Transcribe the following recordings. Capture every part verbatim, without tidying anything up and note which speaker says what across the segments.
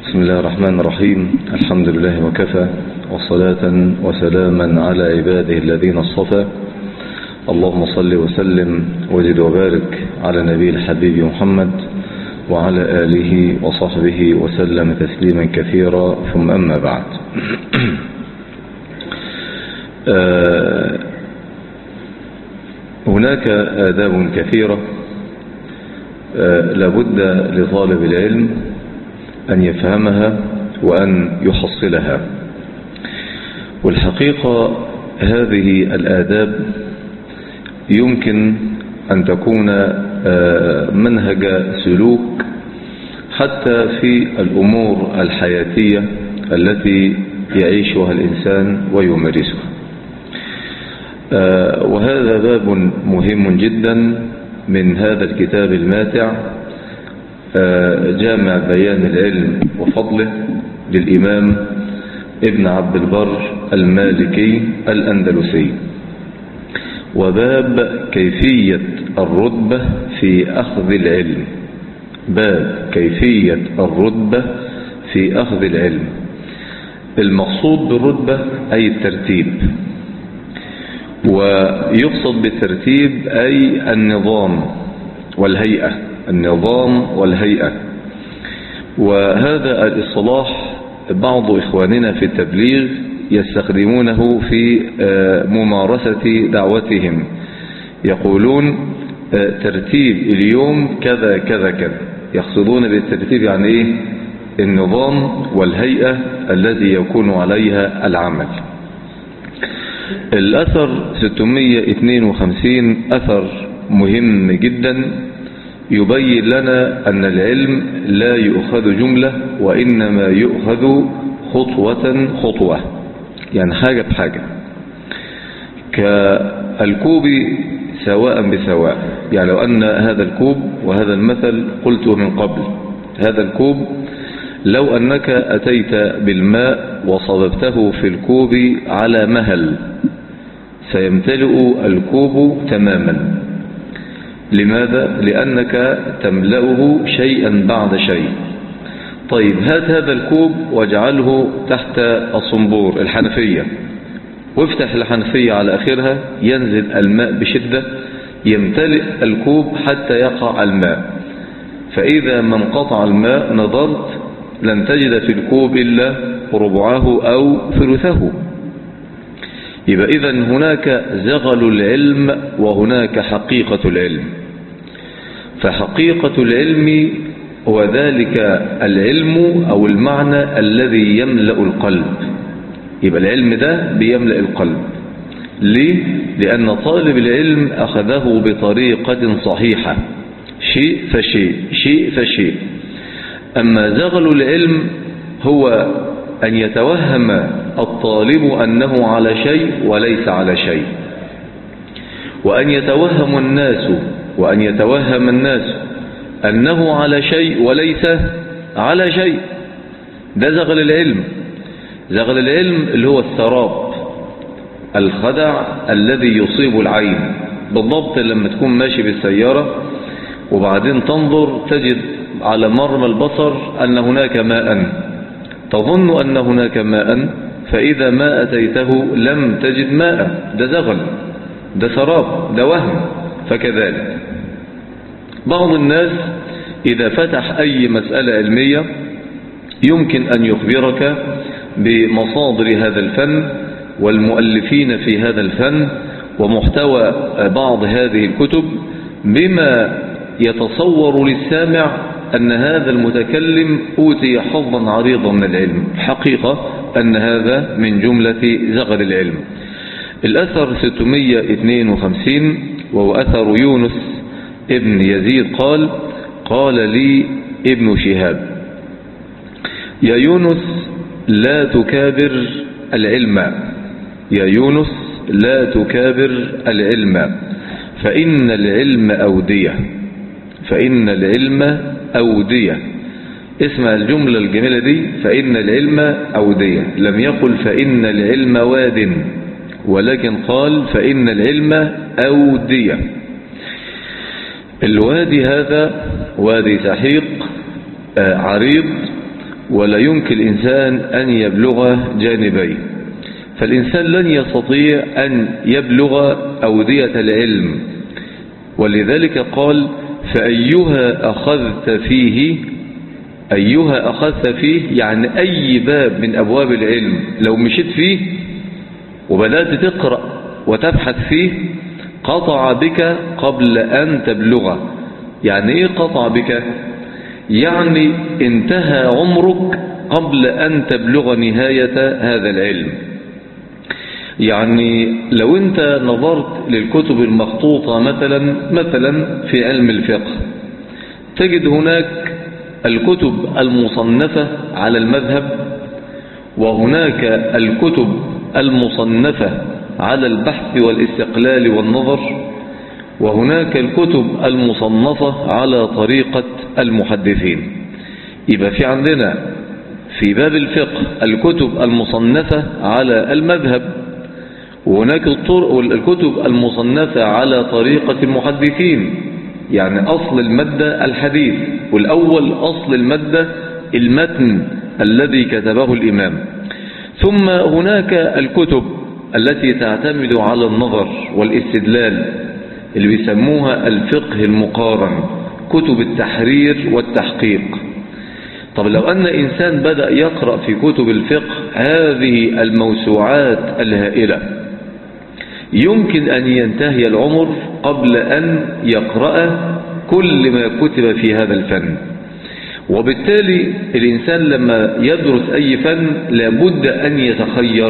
Speaker 1: بسم الله الرحمن الرحيم. الحمد لله وكفى، وصلاة وسلاما على عباده الذين اصطفى. اللهم صل وسلم وزد وبارك على نبي الحبيب محمد وعلى آله وصحبه وسلم تسليما كثيرا، ثم أما بعد. هناك آداب كثيرة لابد لطالب العلم أن يفهمها وأن يحصلها. والحقيقة هذه الآداب يمكن أن تكون منهج سلوك حتى في الأمور الحياتية التي يعيشها الإنسان ويمارسها. وهذا باب مهم جدا من هذا الكتاب الماتع، جامع بيان العلم وفضله للإمام ابن عبد البر المالكي الأندلسي، وباب كيفية الرتبة في أخذ العلم. باب كيفية الرتبة في أخذ العلم. المقصود بالرتبة أي الترتيب، ويقصد بالترتيب أي النظام والهيئة. النظام والهيئة. وهذا الاصطلاح بعض إخواننا في التبليغ يستخدمونه في ممارسة دعوتهم، يقولون ترتيب اليوم كذا كذا كذا. يقصدون بالترتيب يعني إيه؟ النظام والهيئة الذي يكون عليها العمل. الأثر ستمائة واثنين وخمسين أثر مهم جدا يبين لنا أن العلم لا يؤخذ جملة، وإنما يؤخذ خطوة خطوة، يعني حاجة بحاجة، كالكوب سواء بسواء. يعني لو أن هذا الكوب، وهذا المثل قلته من قبل، هذا الكوب لو أنك أتيت بالماء وصببته في الكوب على مهل سيمتلئ الكوب تماما. لماذا؟ لأنك تملأه شيئا بعد شيء. طيب هات هذا الكوب واجعله تحت الصنبور الحنفية، وافتح الحنفية على آخرها، ينزل الماء بشدة، يمتلئ الكوب حتى يقع الماء. فإذا ما انقطع الماء نظرت لن تجد في الكوب إلا ربعه أو ثلثه. يبقى إذن هناك زغل العلم وهناك حقيقة العلم. فحقيقة العلم هو ذلك العلم أو المعنى الذي يملأ القلب. يبقى العلم ده بيملأ القلب. ليه؟ لأن طالب العلم أخذه بطريقة صحيحة، شيء فشيء شيء فشيء. أما زغل العلم هو أن يتوهم الطالب أنه على شيء وليس على شيء، وأن يتوهم الناس وأن يتوهم الناس أنه على شيء وليس على شيء. ده زغل العلم. زغل العلم اللي هو السراب، الخدع الذي يصيب العين. بالضبط لما تكون ماشي بالسيارة وبعدين تنظر تجد على مرمى البصر أن هناك ماء، تظن أن هناك ماء، فإذا ما أتيته لم تجد ماء. ده زغل، ده سراب، ده وهم. فكذلك بعض الناس إذا فتح أي مسألة علمية يمكن أن يخبرك بمصادر هذا الفن والمؤلفين في هذا الفن ومحتوى بعض هذه الكتب، بما يتصور للسامع أن هذا المتكلم أوتي حظا عريضا من العلم. حقيقة أن هذا من جملة زغل العلم. الأثر ستمائة واثنين وخمسين وهو أثر يونس ابن يزيد قال: قال لي ابن شهاب: يا يونس لا تكابر العلم، يا يونس لا تكابر العلم، فإن العلم أودية، فإن العلم أودية. اسمع الجملة الجميلة دي، فإن العلم أودية. لم يقل فإن العلم واد، ولكن قال فإن العلم أودية. الوادي هذا وادي سحيق عريض، ولا يمكن الإنسان أن يبلغ جانبيه. فالإنسان لن يستطيع أن يبلغ أودية العلم، ولذلك قال فأيها أخذت فيه، أيها أخذت فيه يعني أي باب من أبواب العلم لو مشيت فيه وبدأت تقرأ وتبحث فيه قطع بك قبل أن تبلغه. يعني إيه قطع بك؟ يعني انتهى عمرك قبل أن تبلغ نهاية هذا العلم. يعني لو أنت نظرت للكتب المخطوطة مثلا مثلا في علم الفقه تجد هناك الكتب المصنفة على المذهب، وهناك الكتب المصنفة على البحث والاستقلال والنظر، وهناك الكتب المصنفة على طريقة المحدثين. يبقى في عندنا في باب الفقه الكتب المصنفة على المذهب، وهناك الكتب المصنفة على طريقة المحدثين، يعني أصل المادة الحديث، والأول أصل المادة المتن الذي كتبه الإمام. ثم هناك الكتب التي تعتمد على النظر والاستدلال اللي بيسموها الفقه المقارن، كتب التحرير والتحقيق. طب لو أن إنسان بدأ يقرأ في كتب الفقه هذه الموسوعات الهائلة يمكن أن ينتهي العمر قبل أن يقرأ كل ما كتب في هذا الفن. وبالتالي الإنسان لما يدرس أي فن لابد أن يتخير،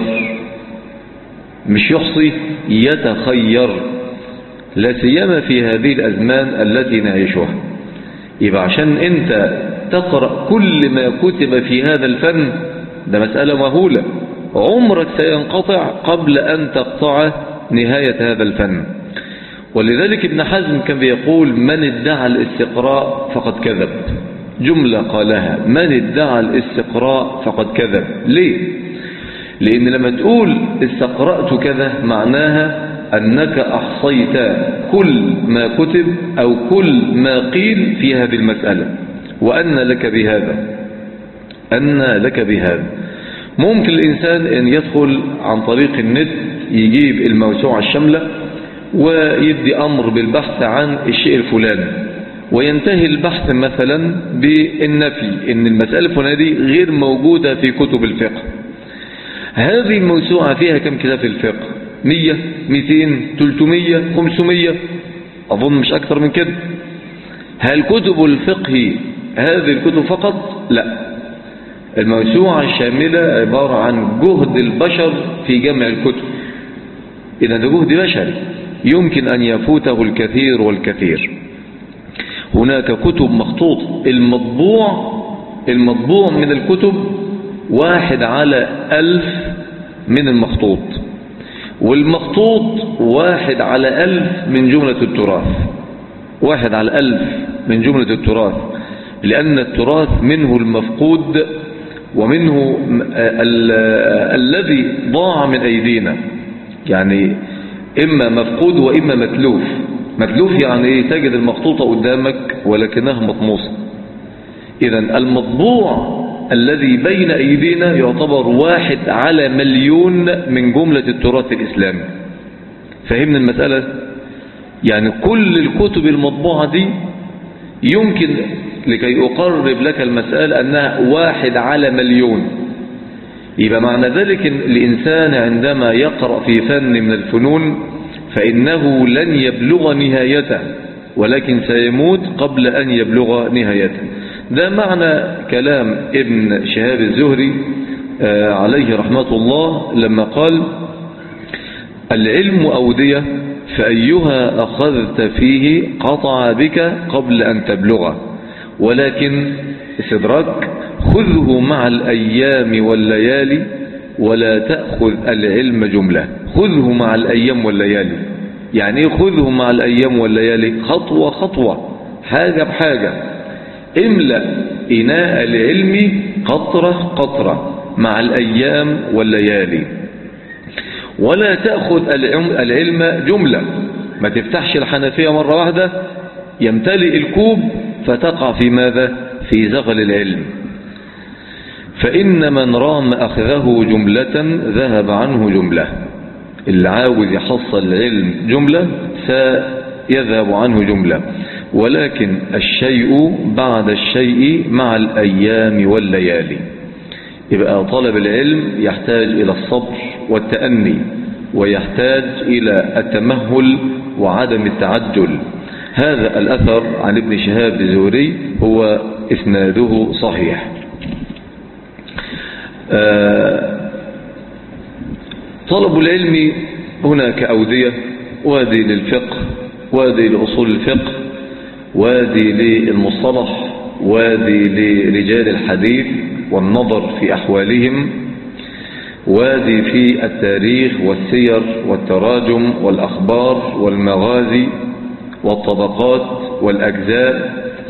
Speaker 1: مش يحصي، يتخير، لا سيما في هذه الأزمان التي نعيشها. يبقى عشان أنت تقرأ كل ما كتب في هذا الفن ده مسألة مهولة، عمرك سينقطع قبل أن تقطع نهاية هذا الفن. ولذلك ابن حزم كان بيقول من ادعى الاستقراء فقد كذب. جملة قالها من ادعى الاستقراء فقد كذب. ليه؟ لأن لما تقول استقرأت كذا معناها أنك أحصيت كل ما كتب أو كل ما قيل في هذه المسألة، وأن لك بهذا أن لك بهذا. ممكن الإنسان أن يدخل عن طريق النت يجيب الموسوعة الشاملة ويدي أمر بالبحث عن الشيء الفلاني، وينتهي البحث مثلا بالنفي إن المسألة الفلانية غير موجودة في كتب الفقه. هذه الموسوعة فيها كم كتاب في الفقه؟ مية، مئتين، تلتمية، خمسمية، أظن مش أكثر من كده. هل كتب الفقه هذه الكتب فقط؟ لا، الموسوعة الشاملة عبارة عن جهد البشر في جمع الكتب. إذا ده جهد بشري يمكن أن يفوته الكثير والكثير. هناك كتب مخطوطة، المطبوع المطبوع من الكتب واحد على ألف من المخطوط، والمخطوط واحد على ألف من جملة التراث، واحد على ألف من جملة التراث، لأن التراث منه المفقود ومنه ال الذي ضاع من أيدينا، يعني إما مفقود وإما متلوف. متلوف يعني إيه؟ تجد المخطوطة قدامك ولكنها مطموسة. إذا المطبوع الذي بين أيدينا يعتبر واحد على مليون من جملة التراث الإسلامي. فهمنا المسألة؟ يعني كل الكتب المطبوعة دي يمكن لكي أقرب لك المسألة أنها واحد على مليون. يبقى معنى ذلك إن الإنسان عندما يقرأ في فن من الفنون فإنه لن يبلغ نهايته، ولكن سيموت قبل أن يبلغ نهايته. ده معنى كلام ابن شهاب الزهري عليه رحمة الله لما قال العلم أودية فأيها أخذت فيه قطع بك قبل أن تبلغه، ولكن استدراك خذه مع الأيام والليالي ولا تأخذ العلم جملة. خذه مع الأيام والليالي، يعني ايه خذه مع الأيام والليالي؟ خطوة خطوة، حاجة بحاجة. املأ إناء العلم قطرة قطرة مع الأيام والليالي، ولا تأخذ العلم جملة. ما تفتحش الحنفية مرة واحدة يمتلئ الكوب فتقع في ماذا؟ في زغل العلم. فإن من رام أخذه جملة ذهب عنه جملة. اللي عاوز يحصل العلم جملة سيذهب عنه جملة، ولكن الشيء بعد الشيء مع الأيام والليالي. يبقى طلب العلم يحتاج إلى الصبر والتأني، ويحتاج إلى التمهل وعدم التعجل. هذا الأثر عن ابن شهاب الزهري هو إسناده صحيح. طلب العلم هناك أودية: وادي للفقه، وادي لأصول الفقه، وادي للمصطلح، وادي لرجال الحديث والنظر في أحوالهم، وادي في التاريخ والسير والتراجم والأخبار والمغازي والطبقات والأجزاء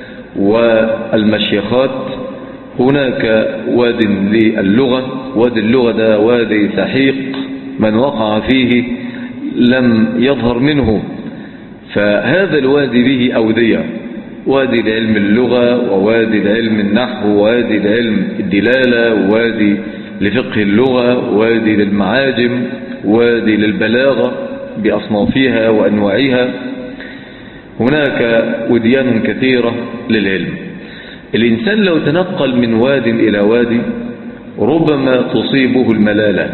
Speaker 1: والمشيخات. هناك واد للغة، وادي اللغة ده وادي سحيق، من وقع فيه لم يظهر منه، فهذا الوادي به أودية: وادي لعلم اللغة، ووادي لعلم النحو، ووادي لعلم الدلالة، ووادي لفقه اللغة، ووادي للمعاجم، وادي للبلاغة بأصنافها وأنواعها. هناك وديان كثيرة للعلم. الإنسان لو تنقل من واد إلى وادي ربما تصيبه الملالة،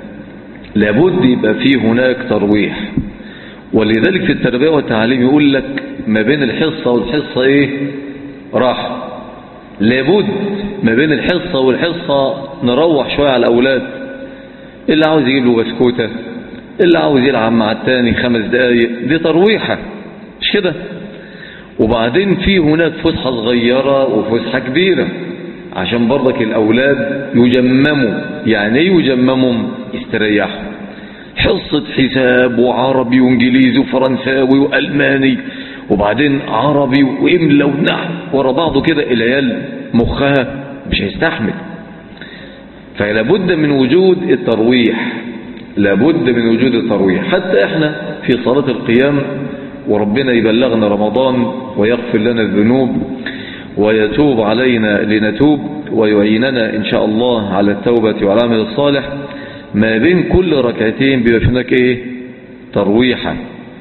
Speaker 1: لابد يبقى فيه هناك ترويح. ولذلك في التربية والتعليم يقول لك ما بين الحصة والحصة ايه؟ راحة. لابد ما بين الحصة والحصة نروح شوية على الأولاد، اللي عاوز يجيب له بسكوتة، اللي عاوز يلعب مع التاني خمس دقايق، دي ترويحة، مش كده؟ وبعدين في هناك فسحة صغيرة وفسحة كبيرة عشان برضك الأولاد يجمموا. يعني ايه يجمموا؟ يستريحوا. حصة حساب وعربي وانجليزي وفرنساوي وألماني، وبعدين عربي وإملا ونحو ورا بعضه كده، العيال مخها مش هيستحمل. فلابد من وجود الترويح، لابد من وجود الترويح. حتى احنا في صلاة القيام، وربنا يبلغنا رمضان ويغفر لنا الذنوب ويتوب علينا لنتوب ويعيننا إن شاء الله على التوبة والعمل الصالح، ما بين كل ركعتين بيبقى هناك ايه؟ ترويحة.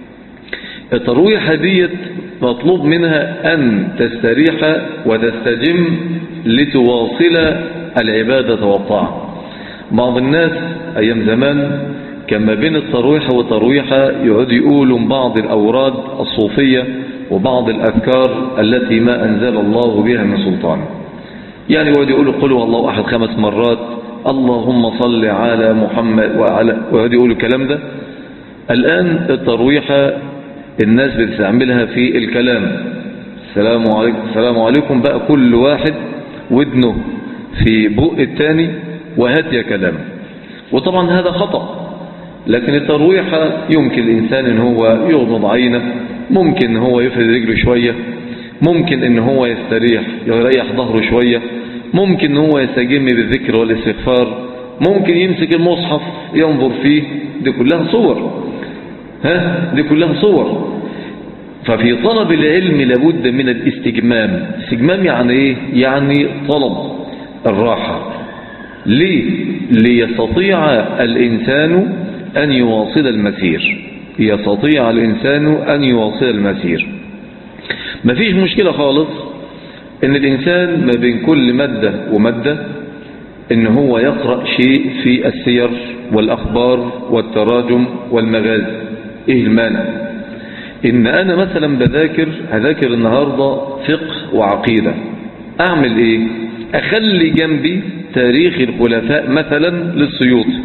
Speaker 1: الترويحة ديت مطلوب منها أن تستريح وتستجم لتواصل العبادة والطاعة. بعض الناس أيام زمان كان ما بين الترويحة والترويحة يقعد يقولوا بعض الأوراد الصوفية وبعض الأذكار التي ما أنزل الله بها من سلطان. يعني يقعد يقولوا قلوا الله أحد خمس مرات، اللهم صل على محمد وعلى، ويقعد يقولوا الكلام ده. الآن الترويحة الناس بتستعملها في الكلام: السلام عليكم، السلام عليكم، بقى كل واحد ودنه في بق الثاني وهات يا كلام. وطبعا هذا خطأ. لكن الترويحة يمكن الإنسان إن هو يغمض عينه، ممكن إن هو يفرد رجله شوية، ممكن إن هو يستريح يريح ظهره شوية، ممكن إن هو يستجم بالذكر والاستغفار، ممكن يمسك المصحف ينظر فيه. دي كلها صور، ها دي كلها صور. ففي طلب العلم لابد من الاستجمام. استجمام يعني ايه؟ يعني طلب الراحة. ليه؟ ليستطيع الإنسان أن يواصل المسير، يستطيع الإنسان أن يواصل المسير. مفيش مشكلة خالص إن الإنسان ما بين كل مادة ومادة إن هو يقرأ شيء في السير والأخبار والتراجم والمغازي. إيه المانع؟ إن أنا مثلا بذاكر هذاكر النهاردة فقه وعقيدة، أعمل إيه؟ أخلي جنبي تاريخ الخلفاء مثلا للسيوطي،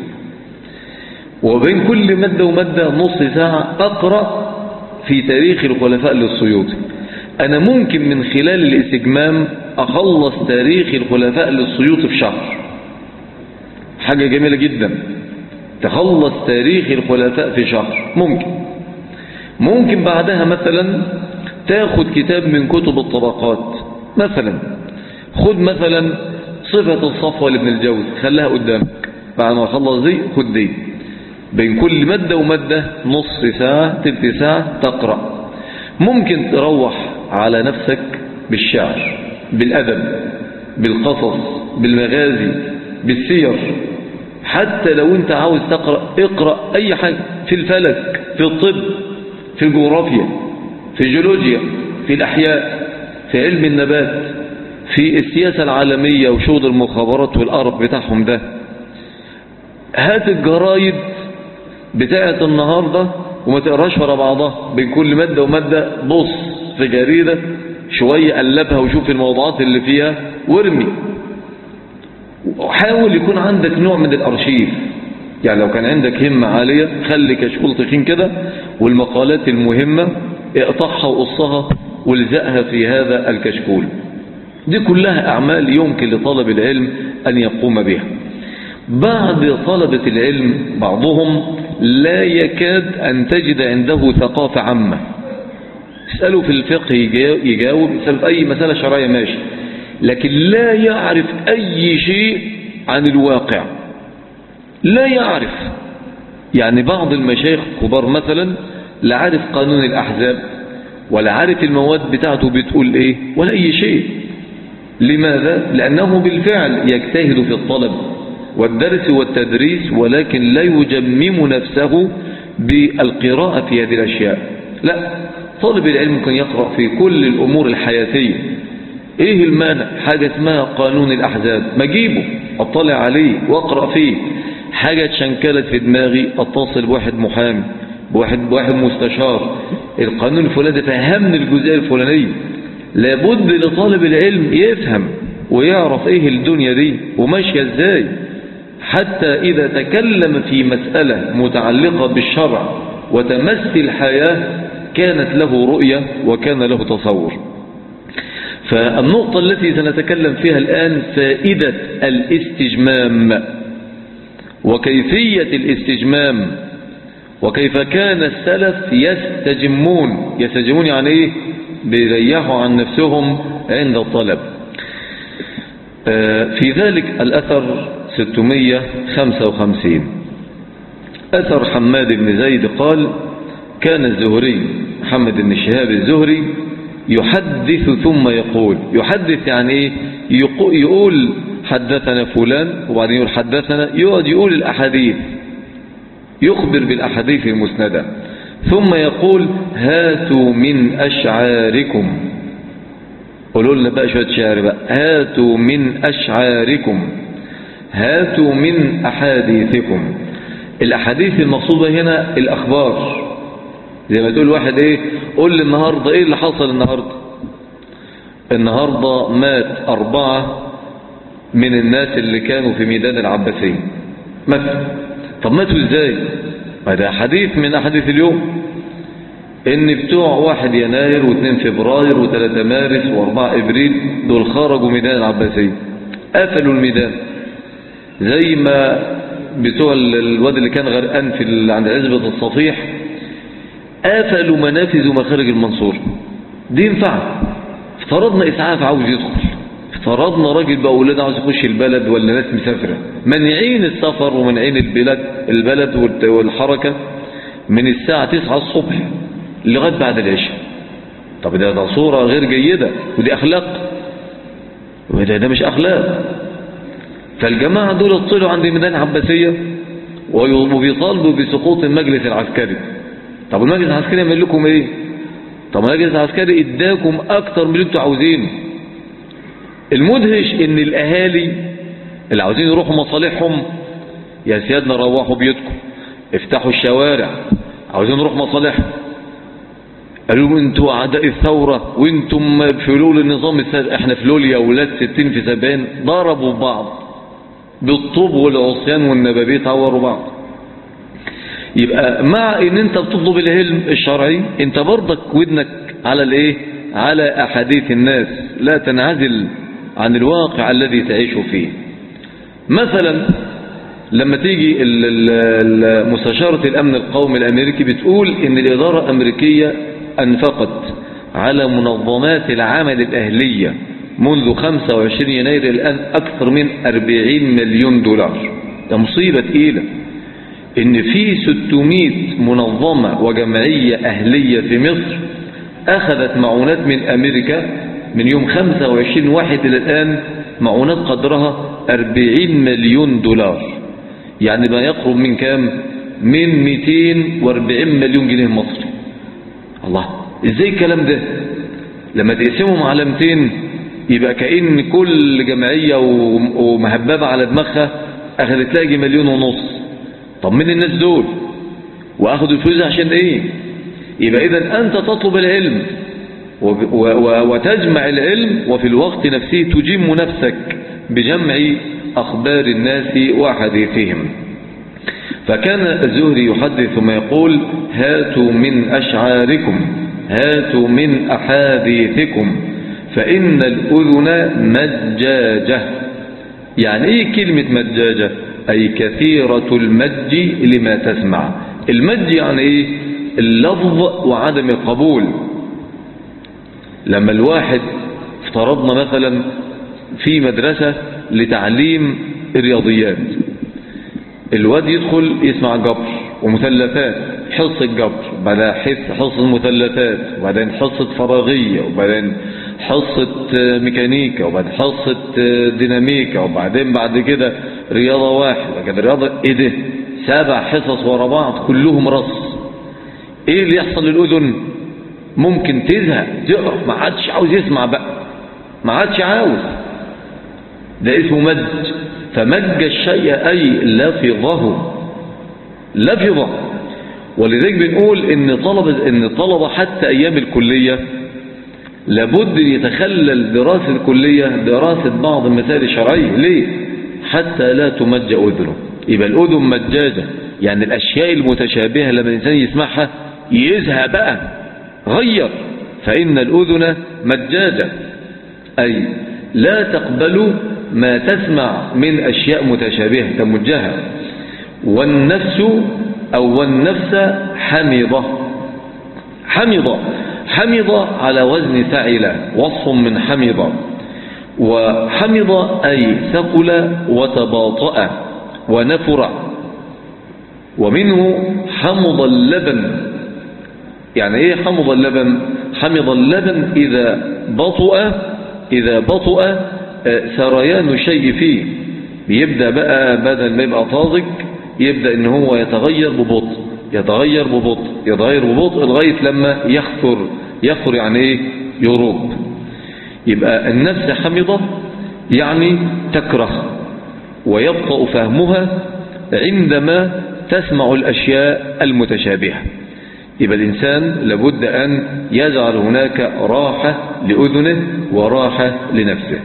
Speaker 1: وبين كل مادة ومادة نص ساعة أقرأ في تاريخ الخلفاء للسيوطي. أنا ممكن من خلال الاستجمام أخلص تاريخ الخلفاء للسيوطي في شهر. حاجة جميلة جدا، تخلص تاريخ الخلفاء في شهر. ممكن ممكن بعدها مثلا تاخد كتاب من كتب الطبقات، مثلا خد مثلا صفة الصفوة لابن الجوزي، خليها قدامك، بعد ما خلص دي خد دي. بين كل مادة ومادة نص ساعة تلت ساعة تقرأ. ممكن تروح على نفسك بالشعر، بالأدب، بالقصص، بالمغازي، بالسير. حتى لو انت عاوز تقرأ اقرأ اي حاجة في الفلك، في الطب، في الجغرافيا، في الجيولوجيا، في الأحياء، في علم النبات، في السياسة العالمية وشغل المخابرات والقرف بتاعهم ده. هات الجرايد بتاعت النهاردة وما تقراش ورا بعضها، بين كل مادة ومادة بص في جريدة شوية قلبها وشوف الموضوعات اللي فيها وارمي. وحاول يكون عندك نوع من الأرشيف، يعني لو كان عندك همة عالية خلي كشكول تخين كده، والمقالات المهمة اقطعها وقصها والزقها في هذا الكشكول. دي كلها أعمال يمكن لطالب العلم أن يقوم بها. بعد طلبة العلم بعضهم لا يكاد أن تجد عنده ثقافة عامة. اسأله في الفقه يجاوب، اسأله في أي مسألة شرعية ماشي، لكن لا يعرف أي شيء عن الواقع، لا يعرف. يعني بعض المشايخ كبار مثلا لا عارف قانون الأحزاب ولا عارف المواد بتاعته بتقول ايه ولا أي شيء. لماذا؟ لأنه بالفعل يجتهد في الطلب والدرس والتدريس، ولكن لا يجمم نفسه بالقراءة في هذه الأشياء. لا، طالب العلم ممكن يقرأ في كل الأمور الحياتية. ايه المانع؟ حاجة اسمها قانون الأحزاب، ما اجيبه اطلع عليه واقرأ فيه. حاجة اتشنكلت في دماغي اتصل بواحد محامي، بواحد, بواحد مستشار، القانون الفلاني فهمني الجزئية الفلانية. لابد لطالب العلم يفهم ويعرف ايه الدنيا دي وماشية ازاي، حتى إذا تكلم في مسألة متعلقة بالشرع وتمس الحياة كانت له رؤية وكان له تصور. فالنقطة التي سنتكلم فيها الآن فائدة الاستجمام وكيفية الاستجمام، وكيف كان السلف يستجمون. يستجمون يعني ايه؟ بيريحوا عن نفسهم عند الطلب. في ذلك الأثر ستمائة وخمسة وخمسين أثر حماد بن زيد قال: كان الزهري محمد بن شهاب الزهري يحدث ثم يقول. يحدث يعني ايه؟ يقول حدثنا فلان وبعدين يقول حدثنا، يقعد يقول الأحاديث، يخبر بالأحاديث المسندة، ثم يقول: هاتوا من أشعاركم. قولوا لنا بقى شوية شعر بقى. هاتوا من أشعاركم، هاتوا من أحاديثكم. الأحاديث المقصودة هنا الأخبار. زي ما تقول واحد ايه، قول لي النهاردة ايه اللي حصل النهاردة. النهاردة مات أربعة من الناس اللي كانوا في ميدان العباسية مثلا. طب ماتوا ازاي؟ هذا حديث من أحاديث اليوم، ان بتوع واحد يناير واثنين فبراير وثلاثة مارس واربعة ابريل دول خرجوا ميدان العباسية، قفلوا الميدان. زي ما بتوع الواد اللي كان غرقان في عند عزبة الصفيح قفلوا منافذ ومخارج المنصورة. دي ينفع؟ افترضنا اسعاف عاوز يدخل، افترضنا راجل بأولاد عاوز يخش البلد ولا ناس مسافرة، منعين السفر ومنعين البلد البلد والحركة من الساعة تسعة الصبح لغاية بعد العشاء. طب ده, ده صورة غير جيدة، ودي أخلاق، وده ده مش أخلاق. فالجماعة دول طلعوا عند ميدان العباسية وبيطالبوا بسقوط المجلس العسكري. طب المجلس العسكري يعمل لكم ايه؟ طب المجلس العسكري اداكم اكتر من اللي انتوا عاوزينه. المدهش ان الاهالي اللي عاوزين يروحوا مصالحهم، يا سيادنا روحوا بيوتكم، افتحوا الشوارع، عاوزين نروح مصالحهم. قالوا انتوا اعداء الثورة وانتم فلول النظام السابق. احنا فلول يا اولاد ستين في سبعين. ضربوا بعض بالطوب والعصيان والنبابيت، عوروا بعض. يبقى مع ان انت بتطلب العلم الشرعي انت برضك ودنك على الايه؟ على احاديث الناس، لا تنعزل عن الواقع الذي تعيش فيه. مثلا لما تيجي مستشارة الامن القومي الامريكي بتقول ان الادارة الامريكية انفقت على منظمات العمل الاهلية منذ خمسة وعشرين يناير الان اكثر من أربعين مليون دولار. ده مصيبة تقيلة ان في ستمائة منظمة وجمعية اهلية في مصر اخذت معونات من امريكا من يوم خمسة وعشرين واحد الى الان معونات قدرها أربعين مليون دولار، يعني ما يقرب من كام؟ من مئتين وأربعين مليون جنيه مصري. الله، ازاي الكلام ده؟ لما تقسمهم على مئتين يبقى كأن كل جمعية ومهببة على دماغها أخذت تلاقي مليون ونص. طب من الناس دول وأخذوا الفلوس عشان إيه؟ يبقى إذن أنت تطلب العلم وتجمع العلم، وفي الوقت نفسه تجم نفسك بجمع أخبار الناس وحديثهم. فكان الزهري يحدث ما يقول: هاتوا من أشعاركم، هاتوا من أحاديثكم، فإن الأذن مجاجة. يعني إيه كلمة مجاجة؟ أي كثيرة المج لما تسمع. المج يعني إيه؟ اللفظ وعدم القبول. لما الواحد افترضنا مثلا في مدرسة لتعليم الرياضيات، الواد يدخل يسمع جبر ومثلثات، حصة جبر، بعدها حصة مثلثات، وبعدين حصة فراغية، وبعدين حصة ميكانيكا، وبعدين حصة ديناميكا، وبعدين بعد كده رياضة واحدة كده رياضة. ايه ده؟ سبع حصص ورا بعض كلهم رص. ايه اللي يحصل للأذن؟ ممكن تزهق، تقرف، ما عادش عاوز يسمع بقى، ما عادش عاوز. ده اسمه مج. فمج الشيء أي لفظه، لفظه. ولذلك بنقول ان طلبة ان طلبة حتى ايام الكلية لابد يتخلل دراسة الكلية دراسة بعض المسائل الشرعية. ليه؟ حتى لا تمج أذنه. يبقى الأذن مجاجة، يعني الأشياء المتشابهة لما الإنسان يسمعها يزهق بقى، غير. فإن الأذن مجاجة أي لا تقبل ما تسمع من أشياء متشابهة تمجها. والنفس أو والنفس حمضة. حمضة حمضة على وزن فعل، وصف من حمضة. وحمضة أي ثقل وتباطأ ونفر. ومنه حمض اللبن. يعني ايه حمض اللبن؟ حمض اللبن إذا بطأ إذا بطأ سريان الشيء فيه، بيبدأ بقى بدل ما يبقى طازج يبدأ ان هو يتغير ببطء، يتغير ببطء، يتغير ببطء لغاية لما يخثر. يخثر يعني ايه؟ يروب. يبقى النفس حمضة يعني تكره ويبطأ فهمها عندما تسمع الأشياء المتشابهة. يبقى الإنسان لابد أن يجعل هناك راحة لأذنه وراحة لنفسه.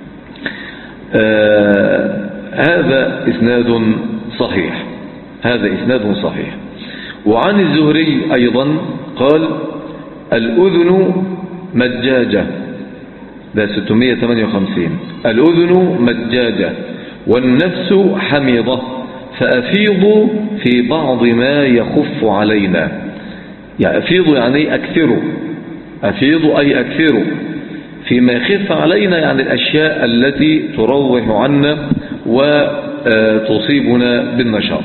Speaker 1: آه هذا إسناد صحيح، هذا إسناد صحيح. وعن الزهري أيضا قال: الأذن مجاجة، ده ستمائة وثمانية وخمسين. الأذن مجاجة والنفس حميضة، فأفيضوا في بعض ما يخف علينا. يعني أفيضوا يعني أكثروا، أفيضوا أي أكثروا فيما يخف علينا، يعني الأشياء التي تروح عنا وتصيبنا بالنشاط.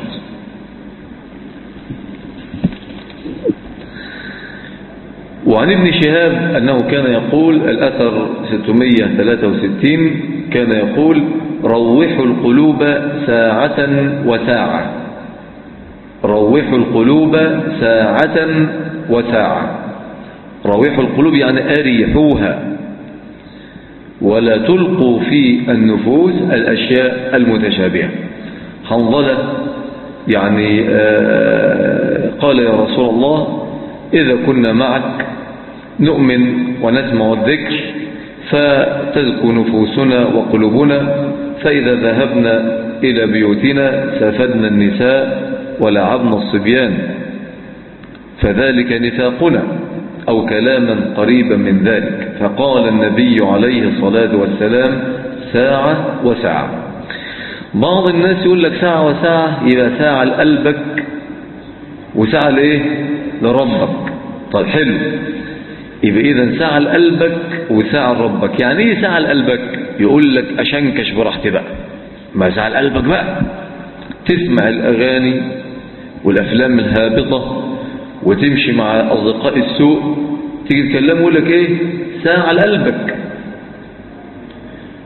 Speaker 1: وعن ابن شهاب أنه كان يقول، الأثر ستمائة وثلاثة وستين، كان يقول: روحوا القلوب ساعة وساعة. روحوا القلوب ساعة وساعة. روحوا القلوب يعني أريحوها، ولا تلقوا في النفوس الأشياء المتشابهة. حنظلة يعني قال: يا رسول الله، إذا كنا معك نؤمن ونسمع الذكر فتزكو نفوسنا وقلوبنا، فإذا ذهبنا إلى بيوتنا سافدنا النساء ولعبنا الصبيان، فذلك نفاقنا، أو كلاما قريبا من ذلك. فقال النبي عليه الصلاة والسلام: ساعة وساعة. بعض الناس يقول لك ساعة وساعة، يبقى ساعة لقلبك وساعة لإيه؟ لربك. طيب حلو، يبقى إذن ساعة لقلبك وساعة لربك. يعني إيه ساعة لقلبك؟ يقول لك أشنكش براحتي بقى، ما ساعة لقلبك بقى تسمع الأغاني والأفلام الهابطة وتمشي مع أصدقاء السوء، تيجي تكلمه يقول لك إيه؟ ساعة لقلبك.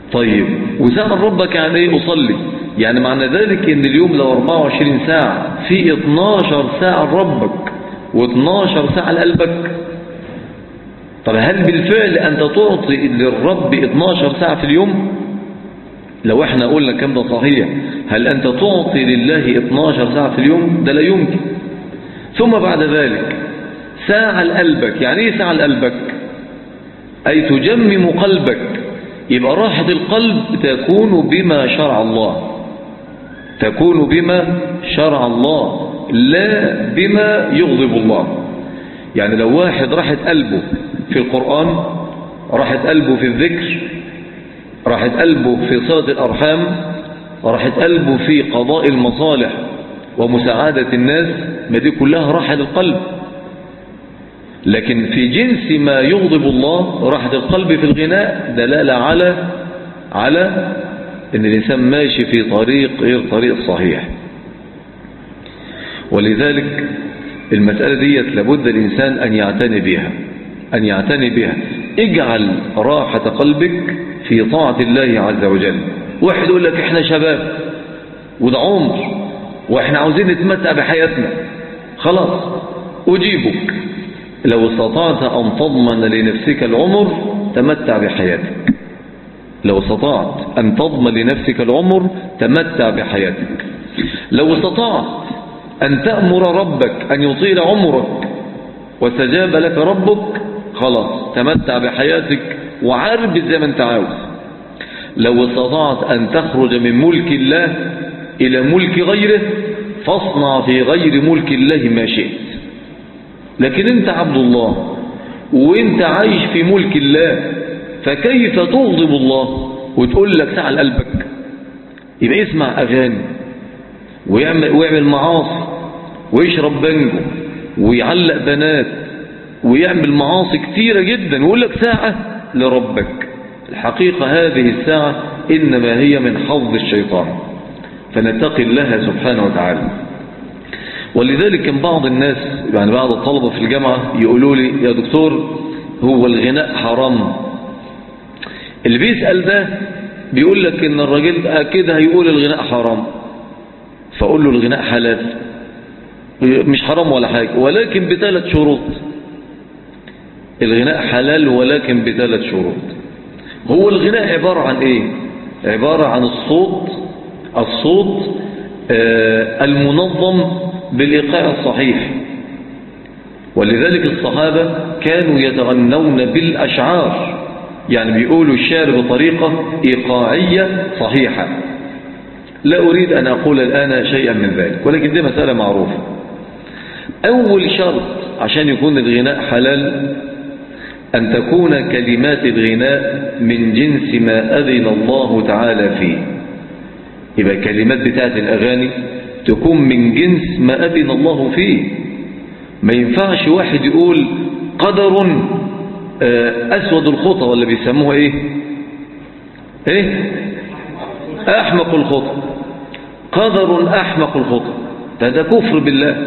Speaker 1: طيب وسأل ربك يعني ايه أصلي؟ يعني معنى ذلك ان اليوم لو أربعة وعشرين ساعة في اتناشر ساعة لربك واتناشر ساعة لقلبك. طب هل بالفعل أنت تعطي للرب اتناشر ساعة في اليوم؟ لو احنا قلنا كم ده صحيح، هل أنت تعطي لله اتناشر ساعة في اليوم؟ ده لا يمكن. ثم بعد ذلك ساعة لقلبك. يعني ايه ساعة لقلبك؟ أي تجمم قلبك. يبقى راحة القلب تكون بما شرع الله، تكون بما شرع الله لا بما يغضب الله. يعني لو واحد راحت قلبه في القرآن، راحت قلبه في الذكر، راحت قلبه في صلة الأرحام، راحت قلبه في قضاء المصالح ومساعدة الناس، ما دي كلها راحة القلب. لكن في جنس ما يغضب الله راحة القلب في الغناء دلالة على على ان الإنسان ماشي في طريق غير طريق صحيح. ولذلك المسألة دي لابد الإنسان أن يعتني بها، أن يعتني بها. اجعل راحة قلبك في طاعة الله عز وجل. واحد يقول لك احنا شباب وده عمر واحنا عاوزين نتمتع بحياتنا، خلاص أجيبك، لو استطعت أن تضمن لنفسك العمر تمتع بحياتك. لو استطعت أن تضمن لنفسك العمر تمتع بحياتك. لو استطعت أن تأمر ربك أن يطيل عمرك واستجاب لك ربك، خلاص تمتع بحياتك وعرب زي ما انت عاوز. لو استطعت أن تخرج من ملك الله إلى ملك غيره فاصنع في غير ملك الله ما شئت. لكن انت عبد الله وانت عايش في ملك الله، فكيف تغضب الله وتقول لك ساعة لقلبك؟ يبقى يسمع أغاني ويعمل, ويعمل معاصي ويشرب بنجو ويعلق بنات ويعمل معاصي كتيرة جدا ويقول لك ساعة لربك. الحقيقة هذه الساعة إنما هي من حظ الشيطان، فنتقي الله سبحانه وتعالى. ولذلك كان بعض الناس، يعني بعض الطلبة في الجامعة يقولوا لي يا دكتور هو الغناء حرام؟ اللي بيسأل ده بيقول لك ان الراجل اكيد هيقول الغناء حرام، فأقول له الغناء حلال مش حرام ولا حاجة، ولكن بثلاث شروط. الغناء حلال ولكن بثلاث شروط. هو الغناء عبارة عن ايه؟ عبارة عن الصوت الصوت آه المنظم بالإيقاع الصحيح. ولذلك الصحابة كانوا يتغنون بالأشعار، يعني بيقولوا الشعر بطريقة إيقاعية صحيحة. لا أريد أن أقول الآن شيئا من ذلك، ولكن دي مسألة معروفة. أول شرط عشان يكون الغناء حلال أن تكون كلمات الغناء من جنس ما أذن الله تعالى فيه. يبقى كلمات بتاعت الأغاني تكون من جنس ما أذن الله فيه. ما ينفعش واحد يقول قدر أسود الخطى، ولا بيسموها إيه إيه أحمق الخطى، قدر أحمق الخطى. ده كفر بالله،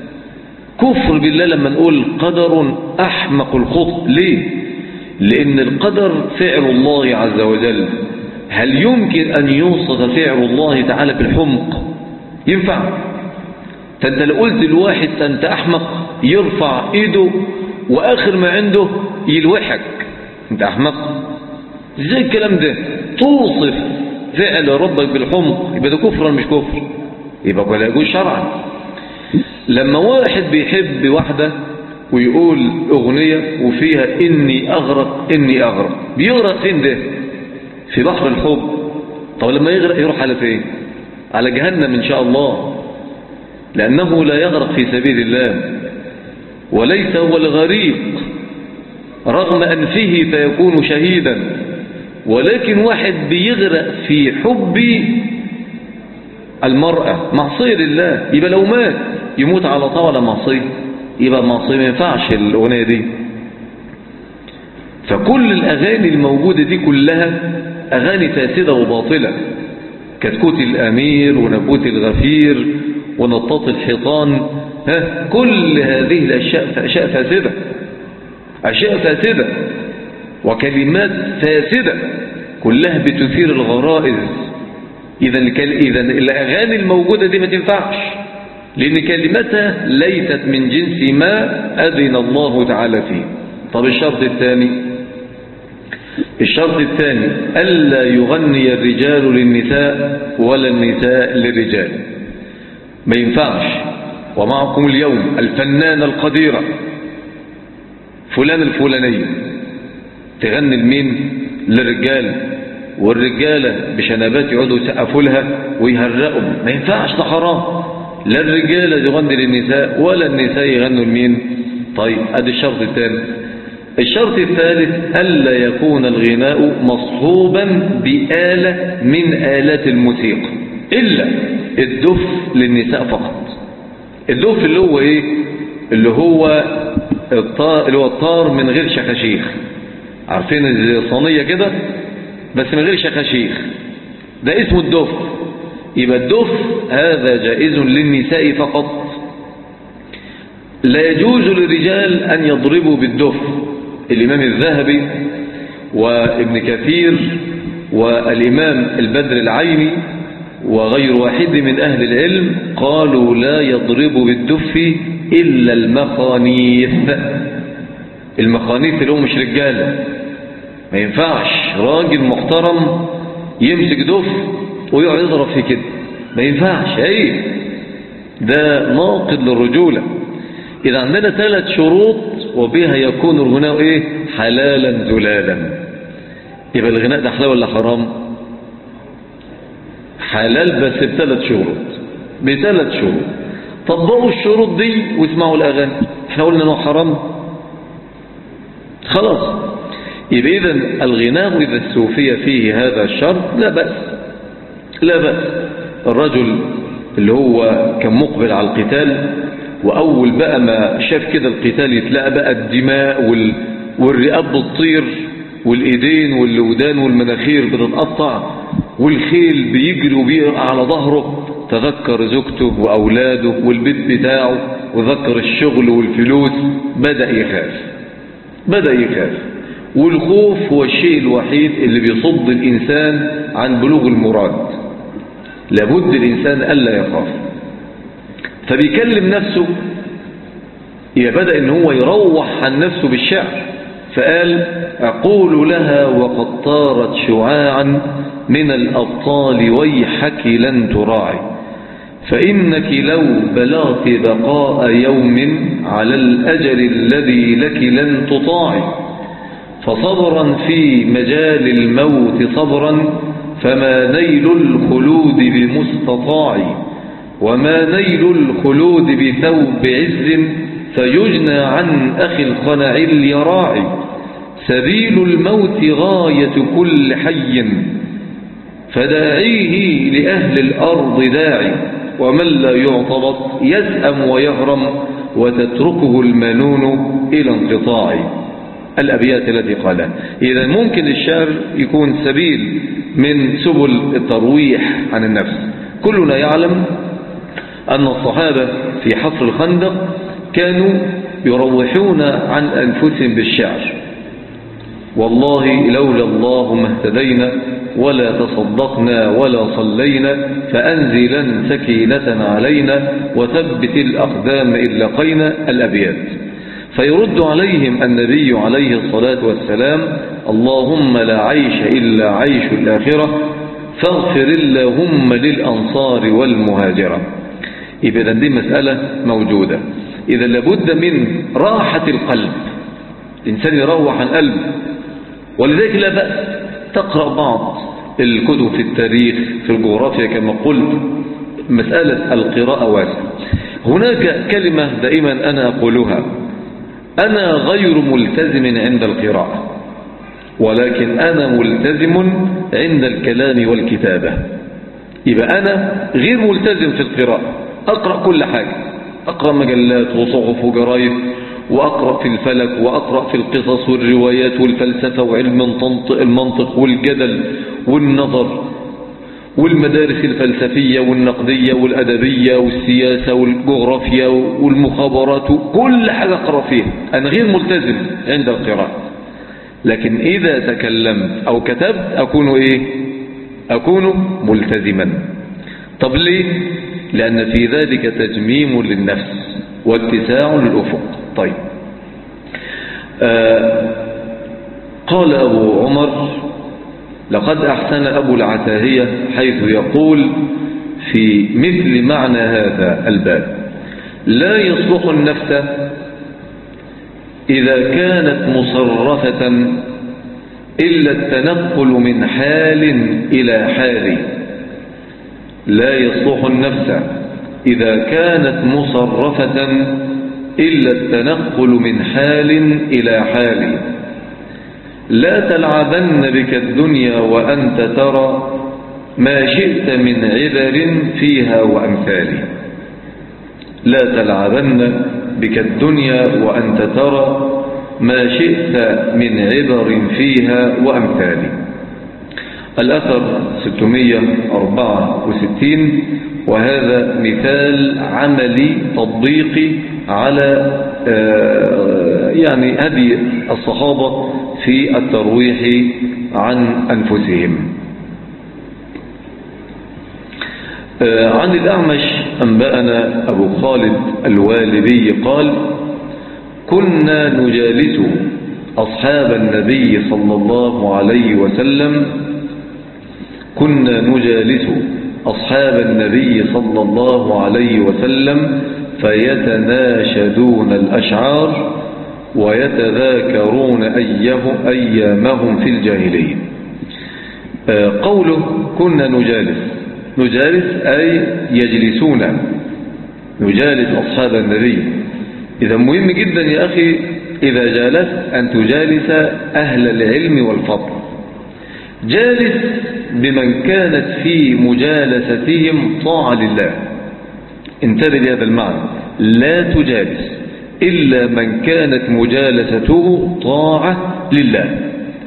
Speaker 1: كفر بالله لما نقول قدر أحمق الخطى. ليه؟ لأن القدر فعل الله عز وجل. هل يمكن أن يوصف فعل الله تعالى بالحمق؟ ينفع؟ فأنت لو قلت لواحد أنت أحمق يرفع إيده وآخر ما عنده يلوحك، أنت أحمق. إزاي الكلام ده؟ توصف فعل ربك بالحمق، يبقى ده كفر ولا مش كفر؟ يبقى ولا يجوز شرعا. لما واحد بيحب واحدة ويقول أغنية وفيها إني أغرق إني أغرق، بيغرق فين ده؟ في بحر الحب. طب لما يغرق يروح على فين؟ على جهنم إن شاء الله، لأنه لا يغرق في سبيل الله، وليس هو الغريق رغم أنفه فيكون شهيدا. ولكن واحد بيغرق في حب المرأة، معصية لله، يبقى لو مات يموت على طاولة معصية، يبقى معصية، ما ينفعش الأغنية دي. فكل الأغاني الموجودة دي كلها أغاني فاسدة وباطلة، كتكوت الأمير ونبوت الغفير ونطاط الحيطان، ها كل هذه الأشياء أشياء فاسدة، أشياء فاسدة وكلمات فاسدة. كلها بتثير الغرائز. إذا إذا الأغاني الموجودة دي ما تنفعش، لأن كلمتها ليست من جنس ما أذن الله تعالى فيه. طب الشرط الثاني، الشرط الثاني ألا يغني الرجال للنساء ولا النساء للرجال. ما ينفعش. ومعكم اليوم الفنانة القديرة فلان الفلانية تغني لمين؟ للرجال، والرجالة بشنبات يقعدوا يسقفوا لها ويهرقوا. ما ينفعش، ده حرام. لا الرجالة يغني للنساء ولا النساء يغنوا لمين. طيب ادي الشرط الثالث. الشرط الثالث ألا يكون الغناء مصحوبا بآلة من آلات الموسيقى إلا الدف للنساء فقط. الدف اللي هو ايه؟ اللي هو الطار، اللي هو الطار من غير شخاشيخ. عارفين الصينية كده بس من غير شخاشيخ، ده اسمه الدف. يبقى الدف هذا جائز للنساء فقط، لا يجوز للرجال أن يضربوا بالدف. الإمام الذهبي وابن كثير والإمام البدر العيني وغير واحد من أهل العلم قالوا لا يضرب بالدف إلا المخانيث. المخانيث اللي هم مش رجالة. ما ينفعش راجل محترم يمسك دف ويقعد يضرب فيه كده، ما ينفعش. ايه ده ناقض للرجولة. إذا عندنا ثلاث شروط وبها يكون الغناء ايه؟ حلالا ذلالا. يبقى الغناء ده حلال ولا حرام؟ حلال بس بثلاث شروط، بثلاث شروط. طبقوا الشروط دي واسمعوا الأغاني. احنا قلنا انه حرام خلاص. يبقى إذن الغناء إذا استوفي فيه هذا الشرط لا بأس، لا بأس. الرجل اللي هو كان مقبل على القتال وأول بقى ما شاف كده القتال يتلاقى بقى الدماء وال... والرئاب بتطير والإيدين والودان والمناخير بتتقطع والخيل بيجري وبيقع على ظهره، تذكر زوجته وأولاده والبيت بتاعه وذكر الشغل والفلوس، بدأ يخاف، بدأ يخاف. والخوف هو الشيء الوحيد اللي بيصد الإنسان عن بلوغ المراد. لابد الإنسان ألا يخاف. فبيكلم نفسه، يبدأ إن هو يروح عن نفسه بالشعر. فقال أقول لها وقد طارت شعاعا من الأبطال ويحك لن تراعي، فإنك لو بلغت بقاء يوم على الأجل الذي لك لن تطاعي، فصبرا في مجال الموت صبرا، فما نيل الخلود بمستطاع، وما نيل الخلود بثوب عز، فيجنى عن أخي الخنع اليراعي، سبيل الموت غاية كل حي، فداعيه لأهل الأرض داعي، ومن لا يعتبط يسأم ويهرم، وتتركه المنون إلى انقطاع. الأبيات التي قالها. إذا ممكن الشعر يكون سبيل من سبل الترويح عن النفس. كلنا يعلم أن الصحابة في حفر الخندق كانوا يروحون عن أنفسهم بالشعر. والله لولا الله ما اهتدينا ولا تصدقنا ولا صلينا، فأنزلا سكينة علينا وثبت الأقدام إن لقينا. الأبيات. فيرد عليهم النبي عليه الصلاة والسلام اللهم لا عيش إلا عيش الآخرة، فاغفر اللهم للأنصار والمهاجرة. إذا دي مسألة موجودة. إذا لابد من راحة القلب، الإنسان يروح عن قلبه. ولذلك لا بأس تقرأ بعض الكتب في التاريخ في الجغرافيا كما قلت، مسألة القراءة واسعة. هناك كلمة دائما أنا أقولها، أنا غير ملتزم عند القراءة، ولكن أنا ملتزم عند الكلام والكتابة. يبقى أنا غير ملتزم في القراءة، أقرأ كل حاجة، أقرأ مجلات وصحف وجرايد، وأقرأ في الفلك، وأقرأ في القصص والروايات والفلسفة وعلم المنطق والجدل والنظر والمدارس الفلسفية والنقدية والأدبية والسياسة والجغرافيا والمخابرات، كل حاجة أقرأ فيها. أنا غير ملتزم عند القراءة. لكن إذا تكلمت أو كتبت أكون إيه؟ أكون ملتزما. طب ليه؟ لأن في ذلك تجميم للنفس واتساع للأفق. طيب آه قال أبو عمر: لقد أحسن أبو العتاهية حيث يقول في مثل معنى هذا الباب: لا يصلح النفس إذا كانت مصرفة إلا التنقل من حال إلى حال. لا يصلح النفس إذا كانت مصرفة إلا التنقل من حال إلى حال. لا تلعبن بك الدنيا وأنت ترى ما شئت من عبر فيها وأمثال. لا تلعبن بك الدنيا وأنت ترى ما شئت من عبر فيها وأمثال. الأثر ستمائة وأربعة وستين، وهذا مثال عملي تطبيقي على يعني هدي الصحابة في الترويح عن أنفسهم. عن الأعمش أنبأنا أبو خالد الوالبي قال: كنا نجالس أصحاب النبي صلى الله عليه وسلم كنا نجالس أصحاب النبي صلى الله عليه وسلم فيتناشدون الأشعار ويتذاكرون أيامهم في الجاهلية. قوله كنا نجالس، نجالس أي يجلسون، نجالس أصحاب النبي. إذا مهم جدا يا أخي إذا جالست أن تجالس أهل العلم والفضل. جالس بمن كانت في مجالستهم طاعة لله. انتبه لهذا المعنى، لا تجالس إلا من كانت مجالسته طاعة لله،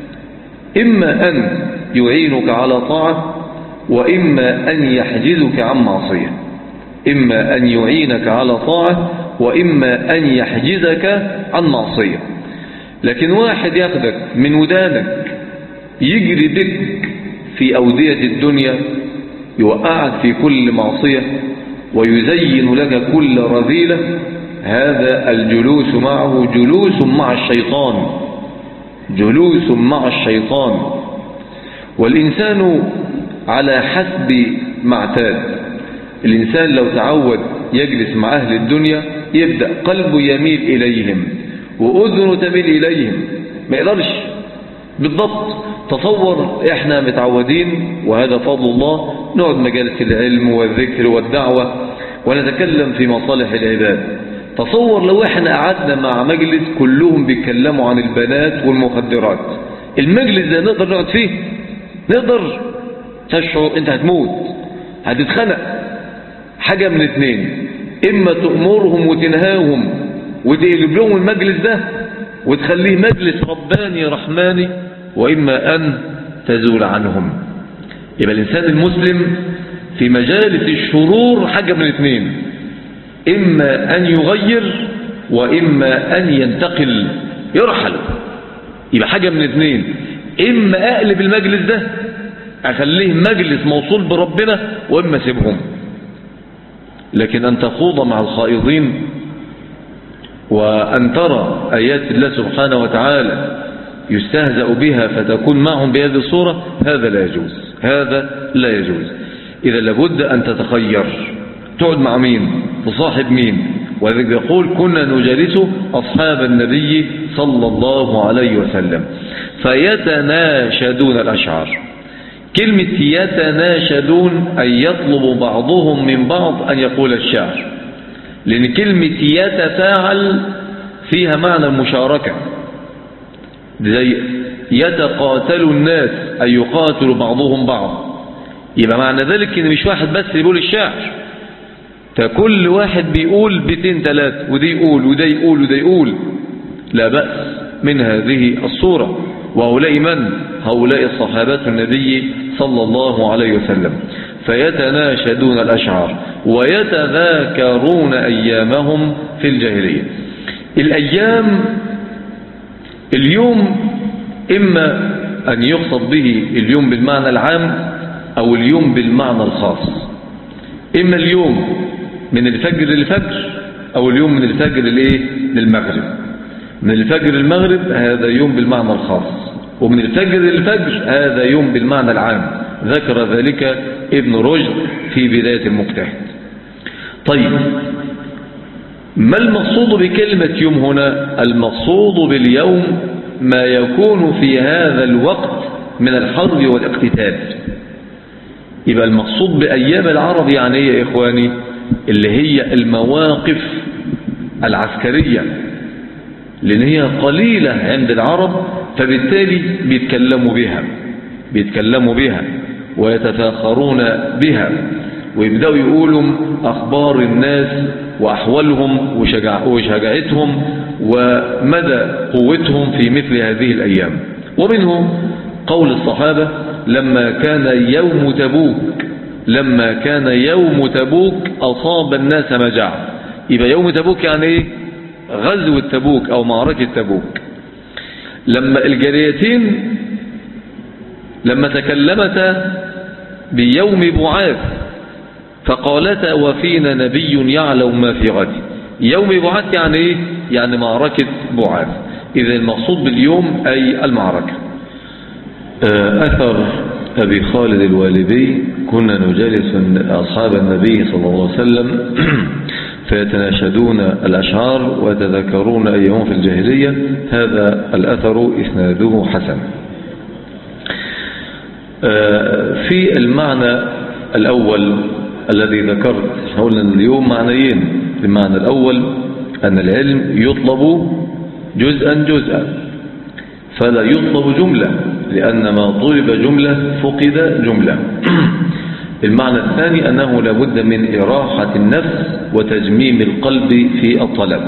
Speaker 1: إما أن يعينك على طاعة وإما أن يحجزك عن معصية. إما أن يعينك على طاعة وإما أن يحجزك عن معصية. لكن واحد ياخدك من ودانك يجري بك في أودية الدنيا، يوقعك في كل معصية ويزين لك كل رذيلة، هذا الجلوس معه جلوس مع الشيطان، جلوس مع الشيطان. والإنسان على حسب ما اعتاد. الإنسان لو تعود يجلس مع أهل الدنيا يبدأ قلبه يميل إليهم وأذنه تميل إليهم، ما يقدرش بالضبط. تصور احنا متعودين، وهذا فضل الله، نقعد مجالس العلم والذكر والدعوة ونتكلم في مصالح العباد. تصور لو احنا قعدنا مع مجلس كلهم بيتكلموا عن البنات والمخدرات، المجلس ده نقدر نقعد فيه؟ نقدر؟ تشعر انت هتموت، هتتخنق. حاجة من اثنين: اما تأمرهم وتنهاهم وتقلب لهم المجلس ده وتخليه مجلس رباني رحماني، وإما أن تزول عنهم. يبقى الإنسان المسلم في مجالس الشرور حاجة من اثنين: إما أن يغير وإما أن ينتقل يرحل. يبقى حاجة من اثنين: إما أقلب المجلس ده أخليه مجلس موصول بربنا، وإما سيبهم. لكن أن تخوض مع الخائضين وأن ترى آيات الله سبحانه وتعالى يستهزأ بها فتكون معهم بهذه الصورة، هذا لا يجوز، هذا لا يجوز. إذا لابد أن تتخير تقعد مع مين، تصاحب مين. وذلك يقول كنا نجالس أصحاب النبي صلى الله عليه وسلم فيتناشدون الأشعار. كلمة يتناشدون أي يطلب بعضهم من بعض أن يقول الشعر، لأن كلمة يتفاعل فيها معنى المشاركة، زي يتقاتل الناس أي يقاتل بعضهم بعض. يبقى معنى ذلك إن مش واحد بس يقول الشعر، فكل واحد بيقول بيتين ثلاث، وده يقول وده يقول وده يقول. لا بأس من هذه الصورة. وهؤلاء من؟ هؤلاء الصحابة النبي صلى الله عليه وسلم. فيتناشدون الأشعار ويتذاكرون أيامهم في الجاهلية. الأيام، اليوم إما أن يقصد به اليوم بالمعنى العام أو اليوم بالمعنى الخاص. إما اليوم من الفجر للفجر أو اليوم من الفجر للمغرب. من الفجر للمغرب هذا يوم بالمعنى الخاص، ومن الفجر للفجر هذا يوم بالمعنى العام. ذكر ذلك ابن رشد في بداية المجتهد. طيب، ما المقصود بكلمة يوم هنا؟ المقصود باليوم ما يكون في هذا الوقت من الحرب والاقتتال. يبقى المقصود بأيام العرب يعني ايه يا إخواني؟ اللي هي المواقف العسكرية، لأن هي قليلة عند العرب، فبالتالي بيتكلموا بها بيتكلموا بها ويتفاخرون بها، ويبدأوا يقولوا أخبار الناس وأحوالهم وشجاع وشجاعتهم ومدى قوتهم في مثل هذه الأيام. ومنهم قول الصحابة لما كان يوم تبوك لما كان يوم تبوك أصاب الناس مجاعة. يبقى يوم تبوك يعني ايه؟ غزوة تبوك أو معركة تبوك. لما الجاريتين لما تكلمتا بيوم بعاث فقالتا وفينا نبي يعلم ما في غد. يوم بعاث يعني ايه؟ يعني معركة بعاث. إذا المقصود باليوم أي المعركة. أثر أبي خالد الوالبي: كنا نجالس أصحاب النبي صلى الله عليه وسلم فيتناشدون الأشعار ويتذكرون أيام في الجاهلية. هذا الأثر إسناده حسن. في المعنى الأول الذي ذكرت قلنا اليوم معنيين. المعنى الأول أن العلم يطلب جزءا جزءا، فلا يطلب جملة، لأن ما طلب جملة فقد جملة. المعنى الثاني أنه لابد من إراحة النفس وتجميم القلب في الطلب.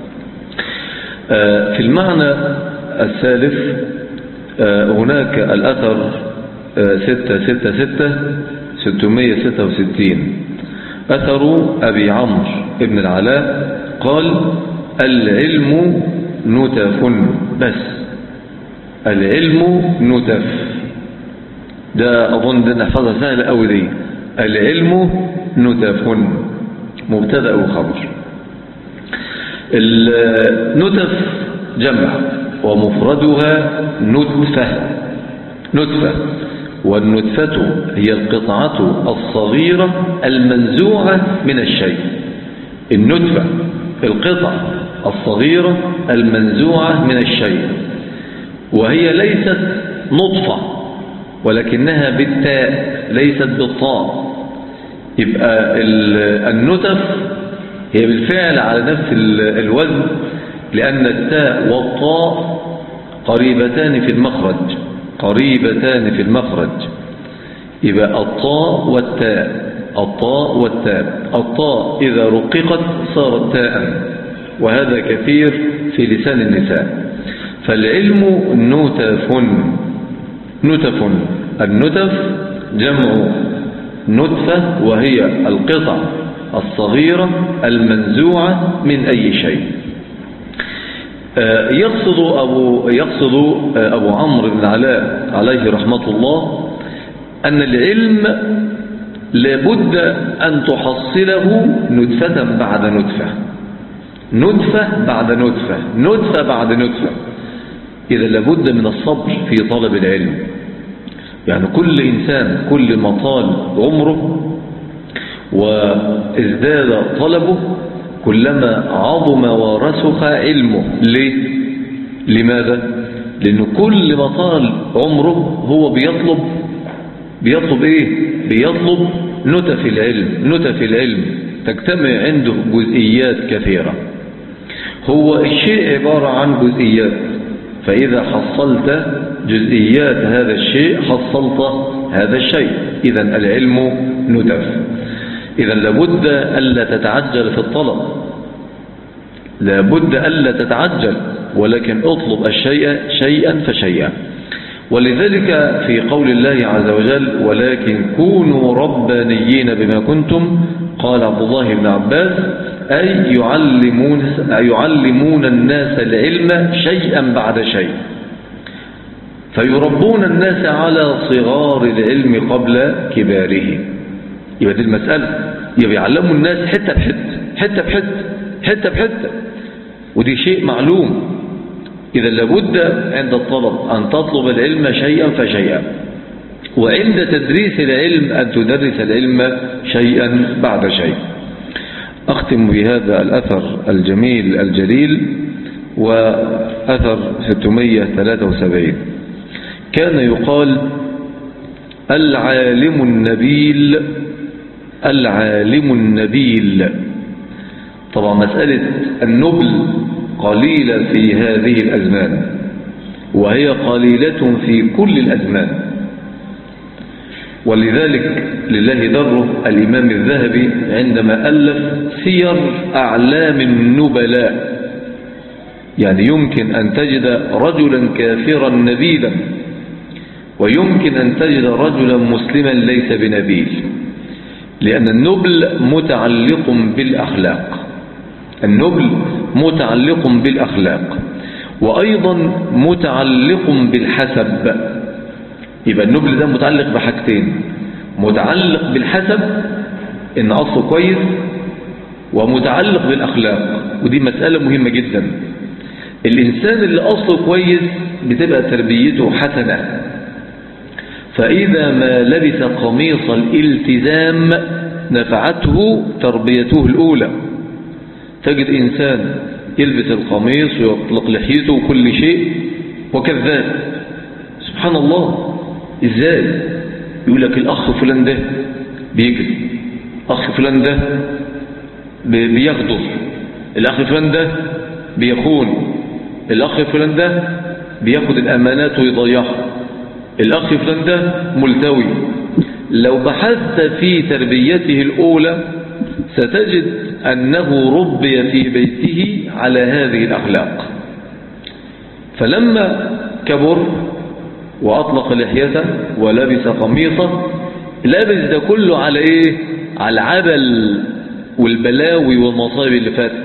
Speaker 1: في المعنى الثالث هناك الأثر ستة ستة ستة ستمائة وستة وستين، أثر أبي عمرو ابن العلاء قال: العلم نتف بس. العلم نتف، ده أظن ده نحفظها سهلة أوي دي. العلم نتف مبتدأ وخبر. النتف جمع ومفردها نتفة نتفة والنتفة هي القطعة الصغيرة المنزوعة من الشيء. النتفة القطعة الصغيرة المنزوعة من الشيء، وهي ليست نطفة ولكنها بالتاء ليست بالطاء. يبقى النتف هي بالفعل على نفس الوزن، لأن التاء والطاء قريبتان في المخرج قريبتان في المخرج يبقى الطاء والتاء الطاء والتاء الطاء إذا رققت صارت تاء، وهذا كثير في لسان النساء. فالعلم نتف نتف النتف جمع نتفة، وهي القطع الصغيرة المنزوعة من أي شيء. يقصد أبو, يقصد أبو عمرو بن العلاء عليه رحمة الله أن العلم لابد أن تحصله نتفة بعد نتفة نتفة بعد نتفة نتفة بعد نتفة. إذا لابد من الصبر في طلب العلم. يعني كل إنسان كل ما طال عمره وازداد طلبه كلما عظم ورسخ علمه. ليه؟ لماذا؟ لأنه كل ما طال عمره هو بيطلب بيطلب إيه؟ بيطلب نتف العلم نتف العلم تجتمع عنده جزئيات كثيرة. هو الشيء عبارة عن جزئيات، فإذا حصلت جزئيات هذا الشيء حصلت هذا الشيء. إذن العلم نتف. إذن لابد ألا تتعجل في الطلب، لابد ألا تتعجل، ولكن اطلب الشيء شيئا فشيئا. ولذلك في قول الله عز وجل: ولكن كونوا ربانيين بما كنتم، قال عبد الله بن عباس: أي يعلمون, يعلمون الناس العلم شيئا بعد شيء. فيربون الناس على صغار العلم قبل كباره. يبقى دي المسألة، يبقى يعلموا الناس حتة بحتة حتة بحتة حتة بحتة، ودي شيء معلوم. إذا لابد عند الطلب أن تطلب العلم شيئا فشيئا، وعند تدريس العلم أن تدرس العلم شيئا بعد شيء. أختم بهذا الأثر الجميل الجليل، وأثر ستمائة وثلاثة وسبعين. كان يقال العالم النبيل العالم النبيل. طبعا مسألة النبل قليلة في هذه الأزمان، وهي قليلة في كل الأزمان، ولذلك لله دره الإمام الذهبي عندما ألف سير أعلام النبلاء. يعني يمكن أن تجد رجلا كافرا نبيلا، ويمكن أن تجد رجلا مسلما ليس بنبيل، لأن النبل متعلق بالأخلاق. النبل متعلق بالأخلاق، وأيضا متعلق بالحسب. يبقى النبل ده متعلق بحاجتين، متعلق بالحسب إن أصله كويس، ومتعلق بالأخلاق، ودي مسألة مهمة جدا. الإنسان اللي أصله كويس بتبقى تربيته حسنة، فإذا ما لبس قميص الالتزام نفعته تربيته الأولى. تجد إنسان يلبس القميص ويطلق لحيته وكل شيء وكذاب، سبحان الله. إزاي؟ يقول لك الأخ فلان ده بيجري، أخ فلان ده بيغدر، الأخ فلان ده بيخون، الأخ فلان ده بياخد الأمانات ويضيعها، الأخ فلان ده ملتوي. لو بحثت في تربيته الأولى ستجد أنه ربي في بيته على هذه الأخلاق، فلما كبر وأطلق لحيته ولبس قميصه لابس ده كله على إيه؟ على العبل والبلاوي والمصائب اللي فاتت.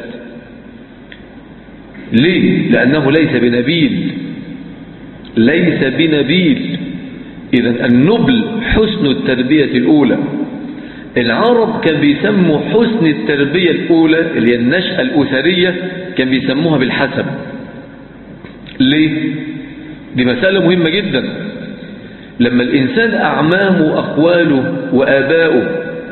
Speaker 1: ليه؟ لأنه ليس بنبيل، ليس بنبيل. إذن النبل حسن التربية الأولى. العرب كان بيسموا حسن التربية الأولى اللي هي النشأة الأسرية كان بيسموها بالحسب. ليه؟ دي مسألة مهمة جدا. لما الإنسان أعمامه وأخواله وآباؤه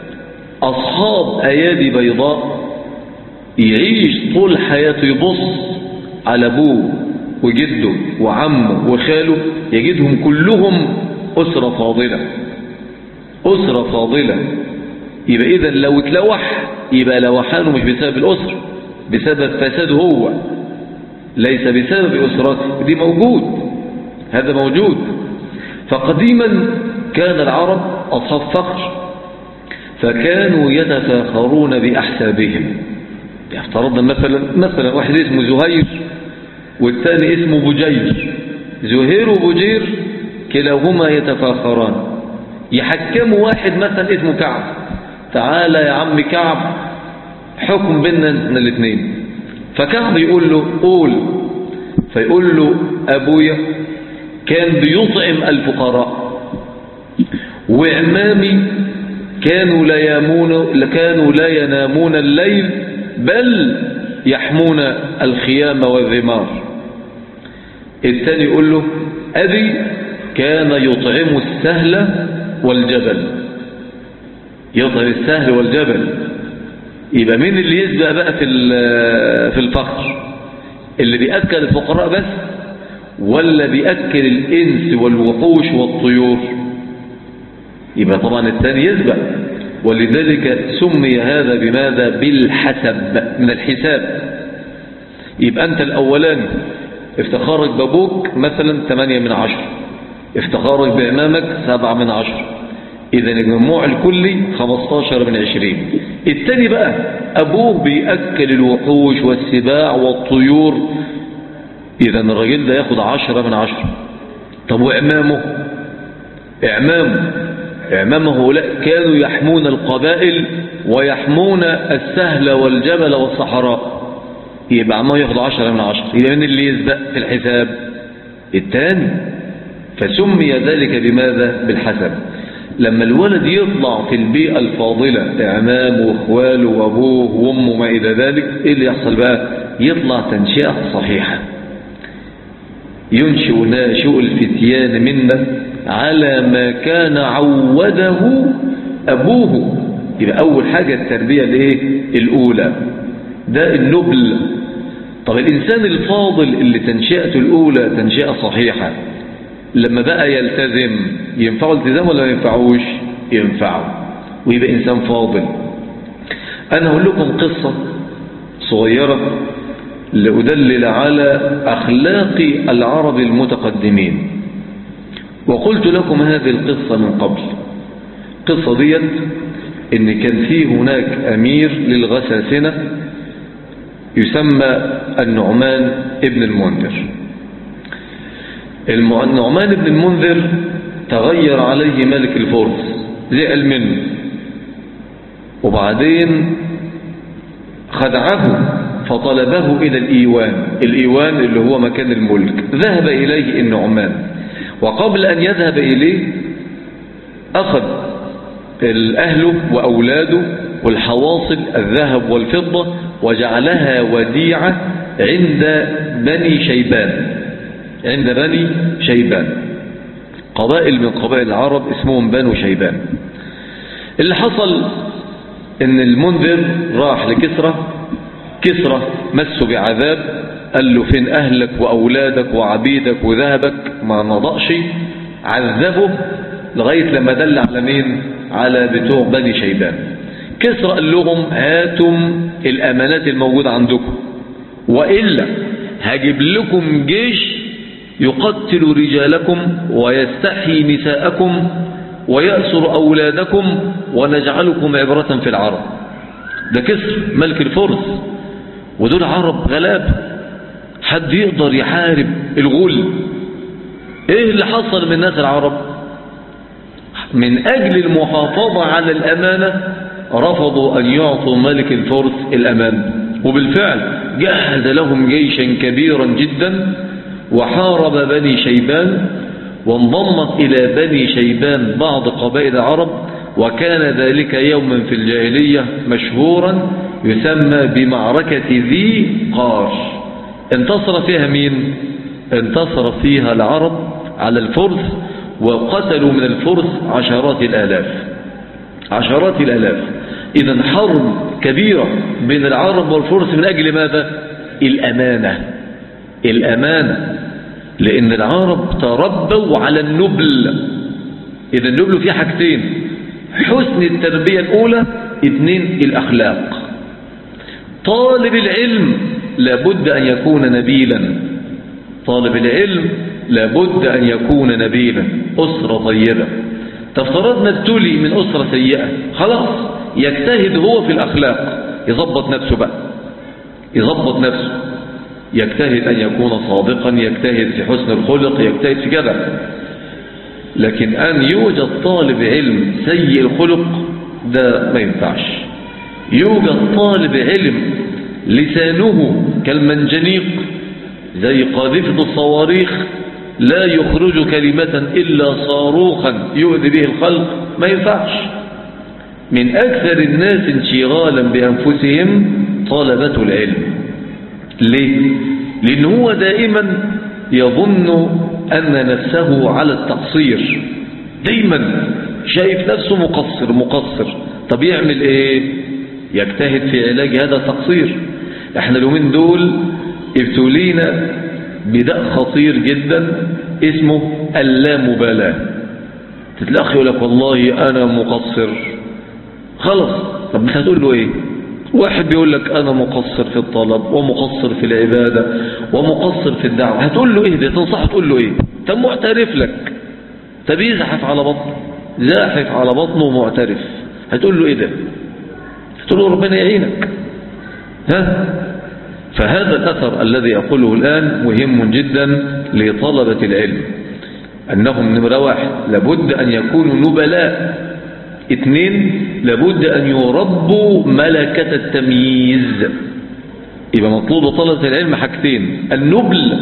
Speaker 1: أصحاب أيادي بيضاء، يعيش طول حياته يبص على أبوه وجده وعمه وخاله يجدهم كلهم أسرة فاضلة، أسرة فاضلة. يبقى إذن لو اتلوح يبقى لوحانه مش بسبب الأسرة، بسبب فساده هو، ليس بسبب أسرته. دي موجود، هذا موجود. فقديما كان العرب أصحاب فخر، فكانوا يتفاخرون بأحسابهم. افترضنا مثلا مثلا واحد اسمه زهير والثاني اسمه بجير. زهير وبجير كلاهما يتفاخران، يحكموا واحد مثلا اسمه كعب، تعالى يا عم كعب حكم بيننا احنا الاثنين. فكعب يقول له قول، فيقول له أبويا كان بيطعم الفقراء، وعمامي كانوا لا ينامون كانوا لا ينامون الليل بل يحمون الخيام والذمار. الثاني يقول له أبي كان يطعم السهل والجبل، يطعم السهل والجبل. يبقى مين اللي يسبق بقى في في الفقر؟ اللي بيأكل الفقراء بس ولا بيأكل الإنس والوحوش والطيور؟ يبقى طبعا الثاني يسبق، ولذلك سمي هذا بماذا؟ بالحسب، من الحساب. يبقى أنت الأولاني افتخارك بابوك مثلا ثمانية من عشر، افتخارك بإمامك سبعة من عشر، إذا المجموع الكلي خمستاشر من عشرين. الثاني بقى أبوه بيأكل الوحوش والسباع والطيور، إذا الراجل ده ياخد عشرة من عشرة. طب وإمامه؟ إعمامه إعمامه هؤلاء كانوا يحمون القبائل ويحمون السهل والجبل والصحراء، يبقى عماه ياخد عشرة من عشرة. يبقى من اللي يسبق في الحساب؟ الثاني. فسمي ذلك بماذا؟ بالحسب. لما الولد يطلع في البيئة الفاضلة، إعمامه وإخواله وأبوه وأمه ما إلى ذلك، إيه اللي يحصل بقى؟ يطلع تنشئة صحيحة، ينشئ ناشئ الفتيان منا على ما كان عوده أبوه. يبقى أول حاجة التربية الإيه؟ الأولى، ده النبل. طب الإنسان الفاضل اللي تنشئته الأولى تنشئة صحيحة، لما بقى يلتزم ينفعه التزام ولا ما ينفعوش؟ ينفعه ويبقى إنسان فاضل. أنا أقول لكم قصة صغيرة لأدلل على أخلاق العرب المتقدمين، وقلت لكم هذه القصة من قبل. قصة ديت إن كان فيه هناك أمير للغساسنة يسمى النعمان ابن المنذر. النعمان ابن المنذر تغير عليه ملك الفرس، زعل منه، وبعدين خدعه فطلبه إلى الإيوان. الإيوان اللي هو مكان الملك. ذهب إليه النعمان، وقبل أن يذهب إليه أخذ أهله وأولاده والحواصل الذهب والفضة وجعلها وديعة عند بني شيبان. عند بني شيبان قبائل من قبائل العرب اسمهم بنو شيبان. اللي حصل ان المنذر راح لكسرى، كسرى مسه بعذاب، قال له فين أهلك وأولادك وعبيدك وذهبك؟ ما نضأش، عذبه لغاية لما دل على مين؟ على بتوع بني شيبان. كسرى قال لهم هاتم الأمانات الموجودة عندكم، وإلا هجيب لكم جيش يقتل رجالكم ويستحيي نساءكم ويأسر أولادكم ونجعلكم عبرة في العرب. ده كسر ملك الفرس، ودول عرب غلاب، حد يقدر يحارب الغول؟ ايه اللي حصل من الناس العرب؟ من أجل المحافظة على الأمانة رفضوا أن يعطوا ملك الفرس الأمان، وبالفعل جهز لهم جيشا كبيرا جدا وحارب بني شيبان، وانضمت إلى بني شيبان بعض قبائل العرب، وكان ذلك يوما في الجاهلية مشهورا يسمى بمعركة ذي قار. انتصر فيها مين؟ انتصر فيها العرب على الفرس، وقتلوا من الفرس عشرات الآلاف، عشرات الآلاف. إذن حرب كبيرة بين العرب والفرس من أجل ماذا؟ الأمانة. الأمانة، لأن العرب تربوا على النبل. إذا النبل فيه حاجتين: حسن التربية الأولى، اثنين الأخلاق. طالب العلم لابد أن يكون نبيلا، طالب العلم لابد أن يكون نبيلا. أسرة طيبة، تفترضنا ابتلي من أسرة سيئة، خلاص يجتهد هو في الأخلاق، يضبط نفسه بقى، يضبط نفسه، يجتهد أن يكون صادقا، يجتهد في حسن الخلق، يجتهد في كذا. لكن أن يوجد طالب علم سيء الخلق ده ما ينفعش. يوجد طالب علم لسانه كالمنجنيق زي قاذفة الصواريخ، لا يخرج كلمة إلا صاروخا يؤذي به الخلق، ما ينفعش. من أكثر الناس انشغالا بأنفسهم طلبة العلم. ليه؟ لأنه هو دائما يظن أن نفسه على التقصير، دايما شايف نفسه مقصر مقصر. طب يعمل ايه؟ يجتهد في علاج هذا التقصير. احنا اليومين دول ابتلينا بداء خطير جدا اسمه اللامبالاة. تتلاقي يقول لك والله أنا مقصر، خلاص. طب انت هتقول له ايه؟ واحد بيقول لك أنا مقصر في الطلب ومقصر في العبادة ومقصر في الدعوة، هتقول له إيه ده؟ تنصحه تقول له إيه؟ طب معترف لك، طب يزحف على بطنه، زاحف على بطنه ومعترف، هتقول له إيه ده؟ هتقول له ربنا يعينك. ها؟ فهذا الأثر الذي أقوله الآن مهم جدا لطلبة العلم، أنهم نمرة واحد لابد أن يكونوا نبلاء، اثنين لابد أن يربوا ملكة التمييز. يبقى مطلوب طلبة العلم حاجتين: النبل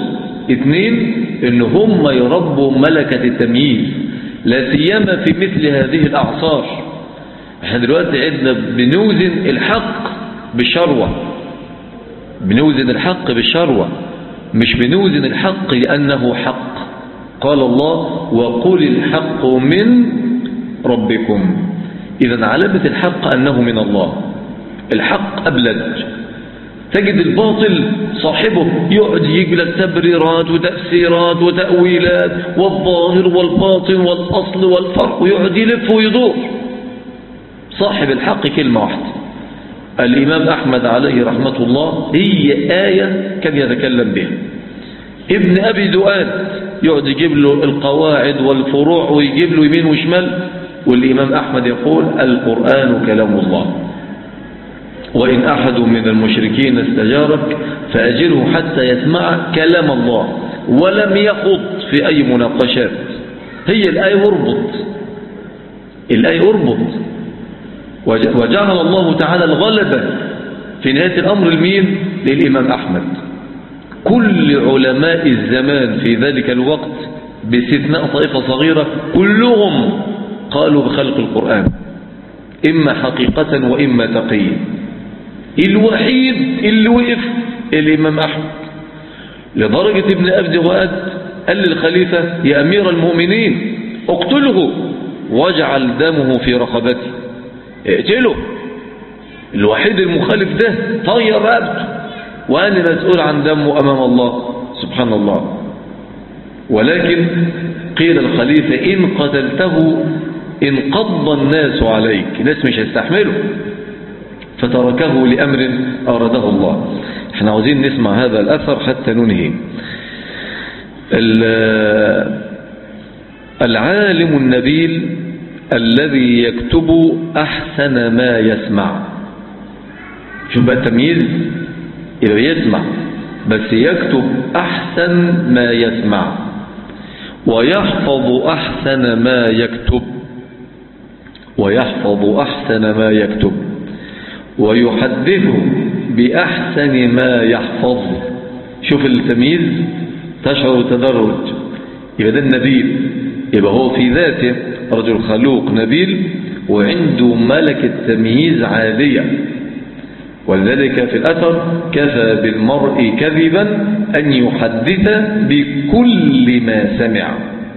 Speaker 1: اثنين ان هم يربوا ملكة التمييز، لا سيما في مثل هذه الاعصار. احنا دلوقتي عندنا بنوزن الحق بالشروة، بنوزن الحق بالشروة، مش بنوزن الحق لأنه حق. قال الله وقل الحق من ربكم. إذن علامة الحق أنه من الله، الحق أبلج. تجد الباطل صاحبه يقعد يجيب لك تبريرات وتفسيرات وتأويلات والظاهر والباطن والأصل والفرق، ويقعد يلف ويدور. صاحب الحق كلمة واحدة. الإمام أحمد عليه رحمة الله هي آية كان يتكلم بها. ابن أبي دؤاد يقعد يجيب له القواعد والفروع ويجيب له يمين وشمال، والإمام أحمد يقول القرآن كلام الله، وإن أحد من المشركين استجارك فأجره حتى يسمع كلام الله، ولم يخض في أي مناقشات. هي الآية اربط، الآية اربط. وجعل الله تعالى الغلبة في نهاية الأمر المين؟ للإمام أحمد. كل علماء الزمان في ذلك الوقت باستثناء طائفة صغيرة كلهم قالوا بخلق القرآن، إما حقيقة وإما تقيا. الوحيد اللي وقف الإمام أحمد، لدرجة ابن أبي دؤاد قال للخليفة يا أمير المؤمنين اقتله واجعل دمه في رقبته، اقتله. الوحيد المخالف ده طير رقبته، وأنا مسؤول عن دمه أمام الله سبحان الله. ولكن قيل الخليفة إن قتلته انقض الناس عليك، الناس مش هيستحمله، فتركه لأمر أراده الله. احنا عاوزين نسمع هذا الأثر حتى ننهي. العالم النبيل الذي يكتب أحسن ما يسمع. شوف بقى التمييز، يبقى يسمع بس يكتب أحسن ما يسمع، ويحفظ أحسن ما يكتب، ويحفظ أحسن ما يكتب، ويحدث بأحسن ما يحفظ. شوف التمييز، تشعر التدرج. يبقى ده النبيل، يبقى هو في ذاته رجل خلوق نبيل وعنده ملكة تمييز عالية. ولذلك في الأثر كفى بالمرء كذبا أن يحدث بكل ما سمع.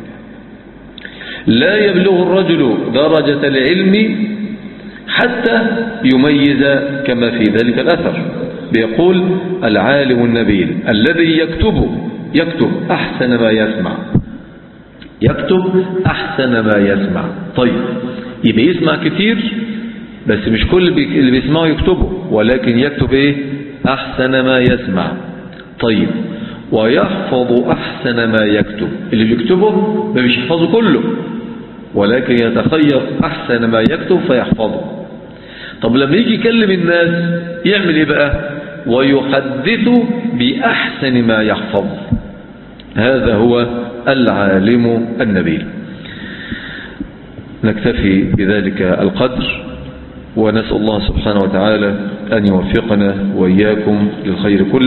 Speaker 1: لا يبلغ الرجل درجة العلم حتى يميز كما في ذلك الأثر. بيقول العالم النبيل الذي يكتب يكتب أحسن ما يسمع، يكتب أحسن ما يسمع. طيب يبقى يسمع كتير بس مش كل اللي بيسمعه يكتبه، ولكن يكتب ايه؟ أحسن ما يسمع. طيب ويحفظ أحسن ما يكتب، اللي بيكتبه ما مش يحفظه كله، ولكن يتخير أحسن ما يكتب فيحفظه. طب لما يجي يكلم الناس يعمل ايه بقى؟ ويحدث بأحسن ما يحفظ. هذا هو العالم النبيل. نكتفي بذلك القدر، ونسأل الله سبحانه وتعالى أن يوفقنا وإياكم للخير كله.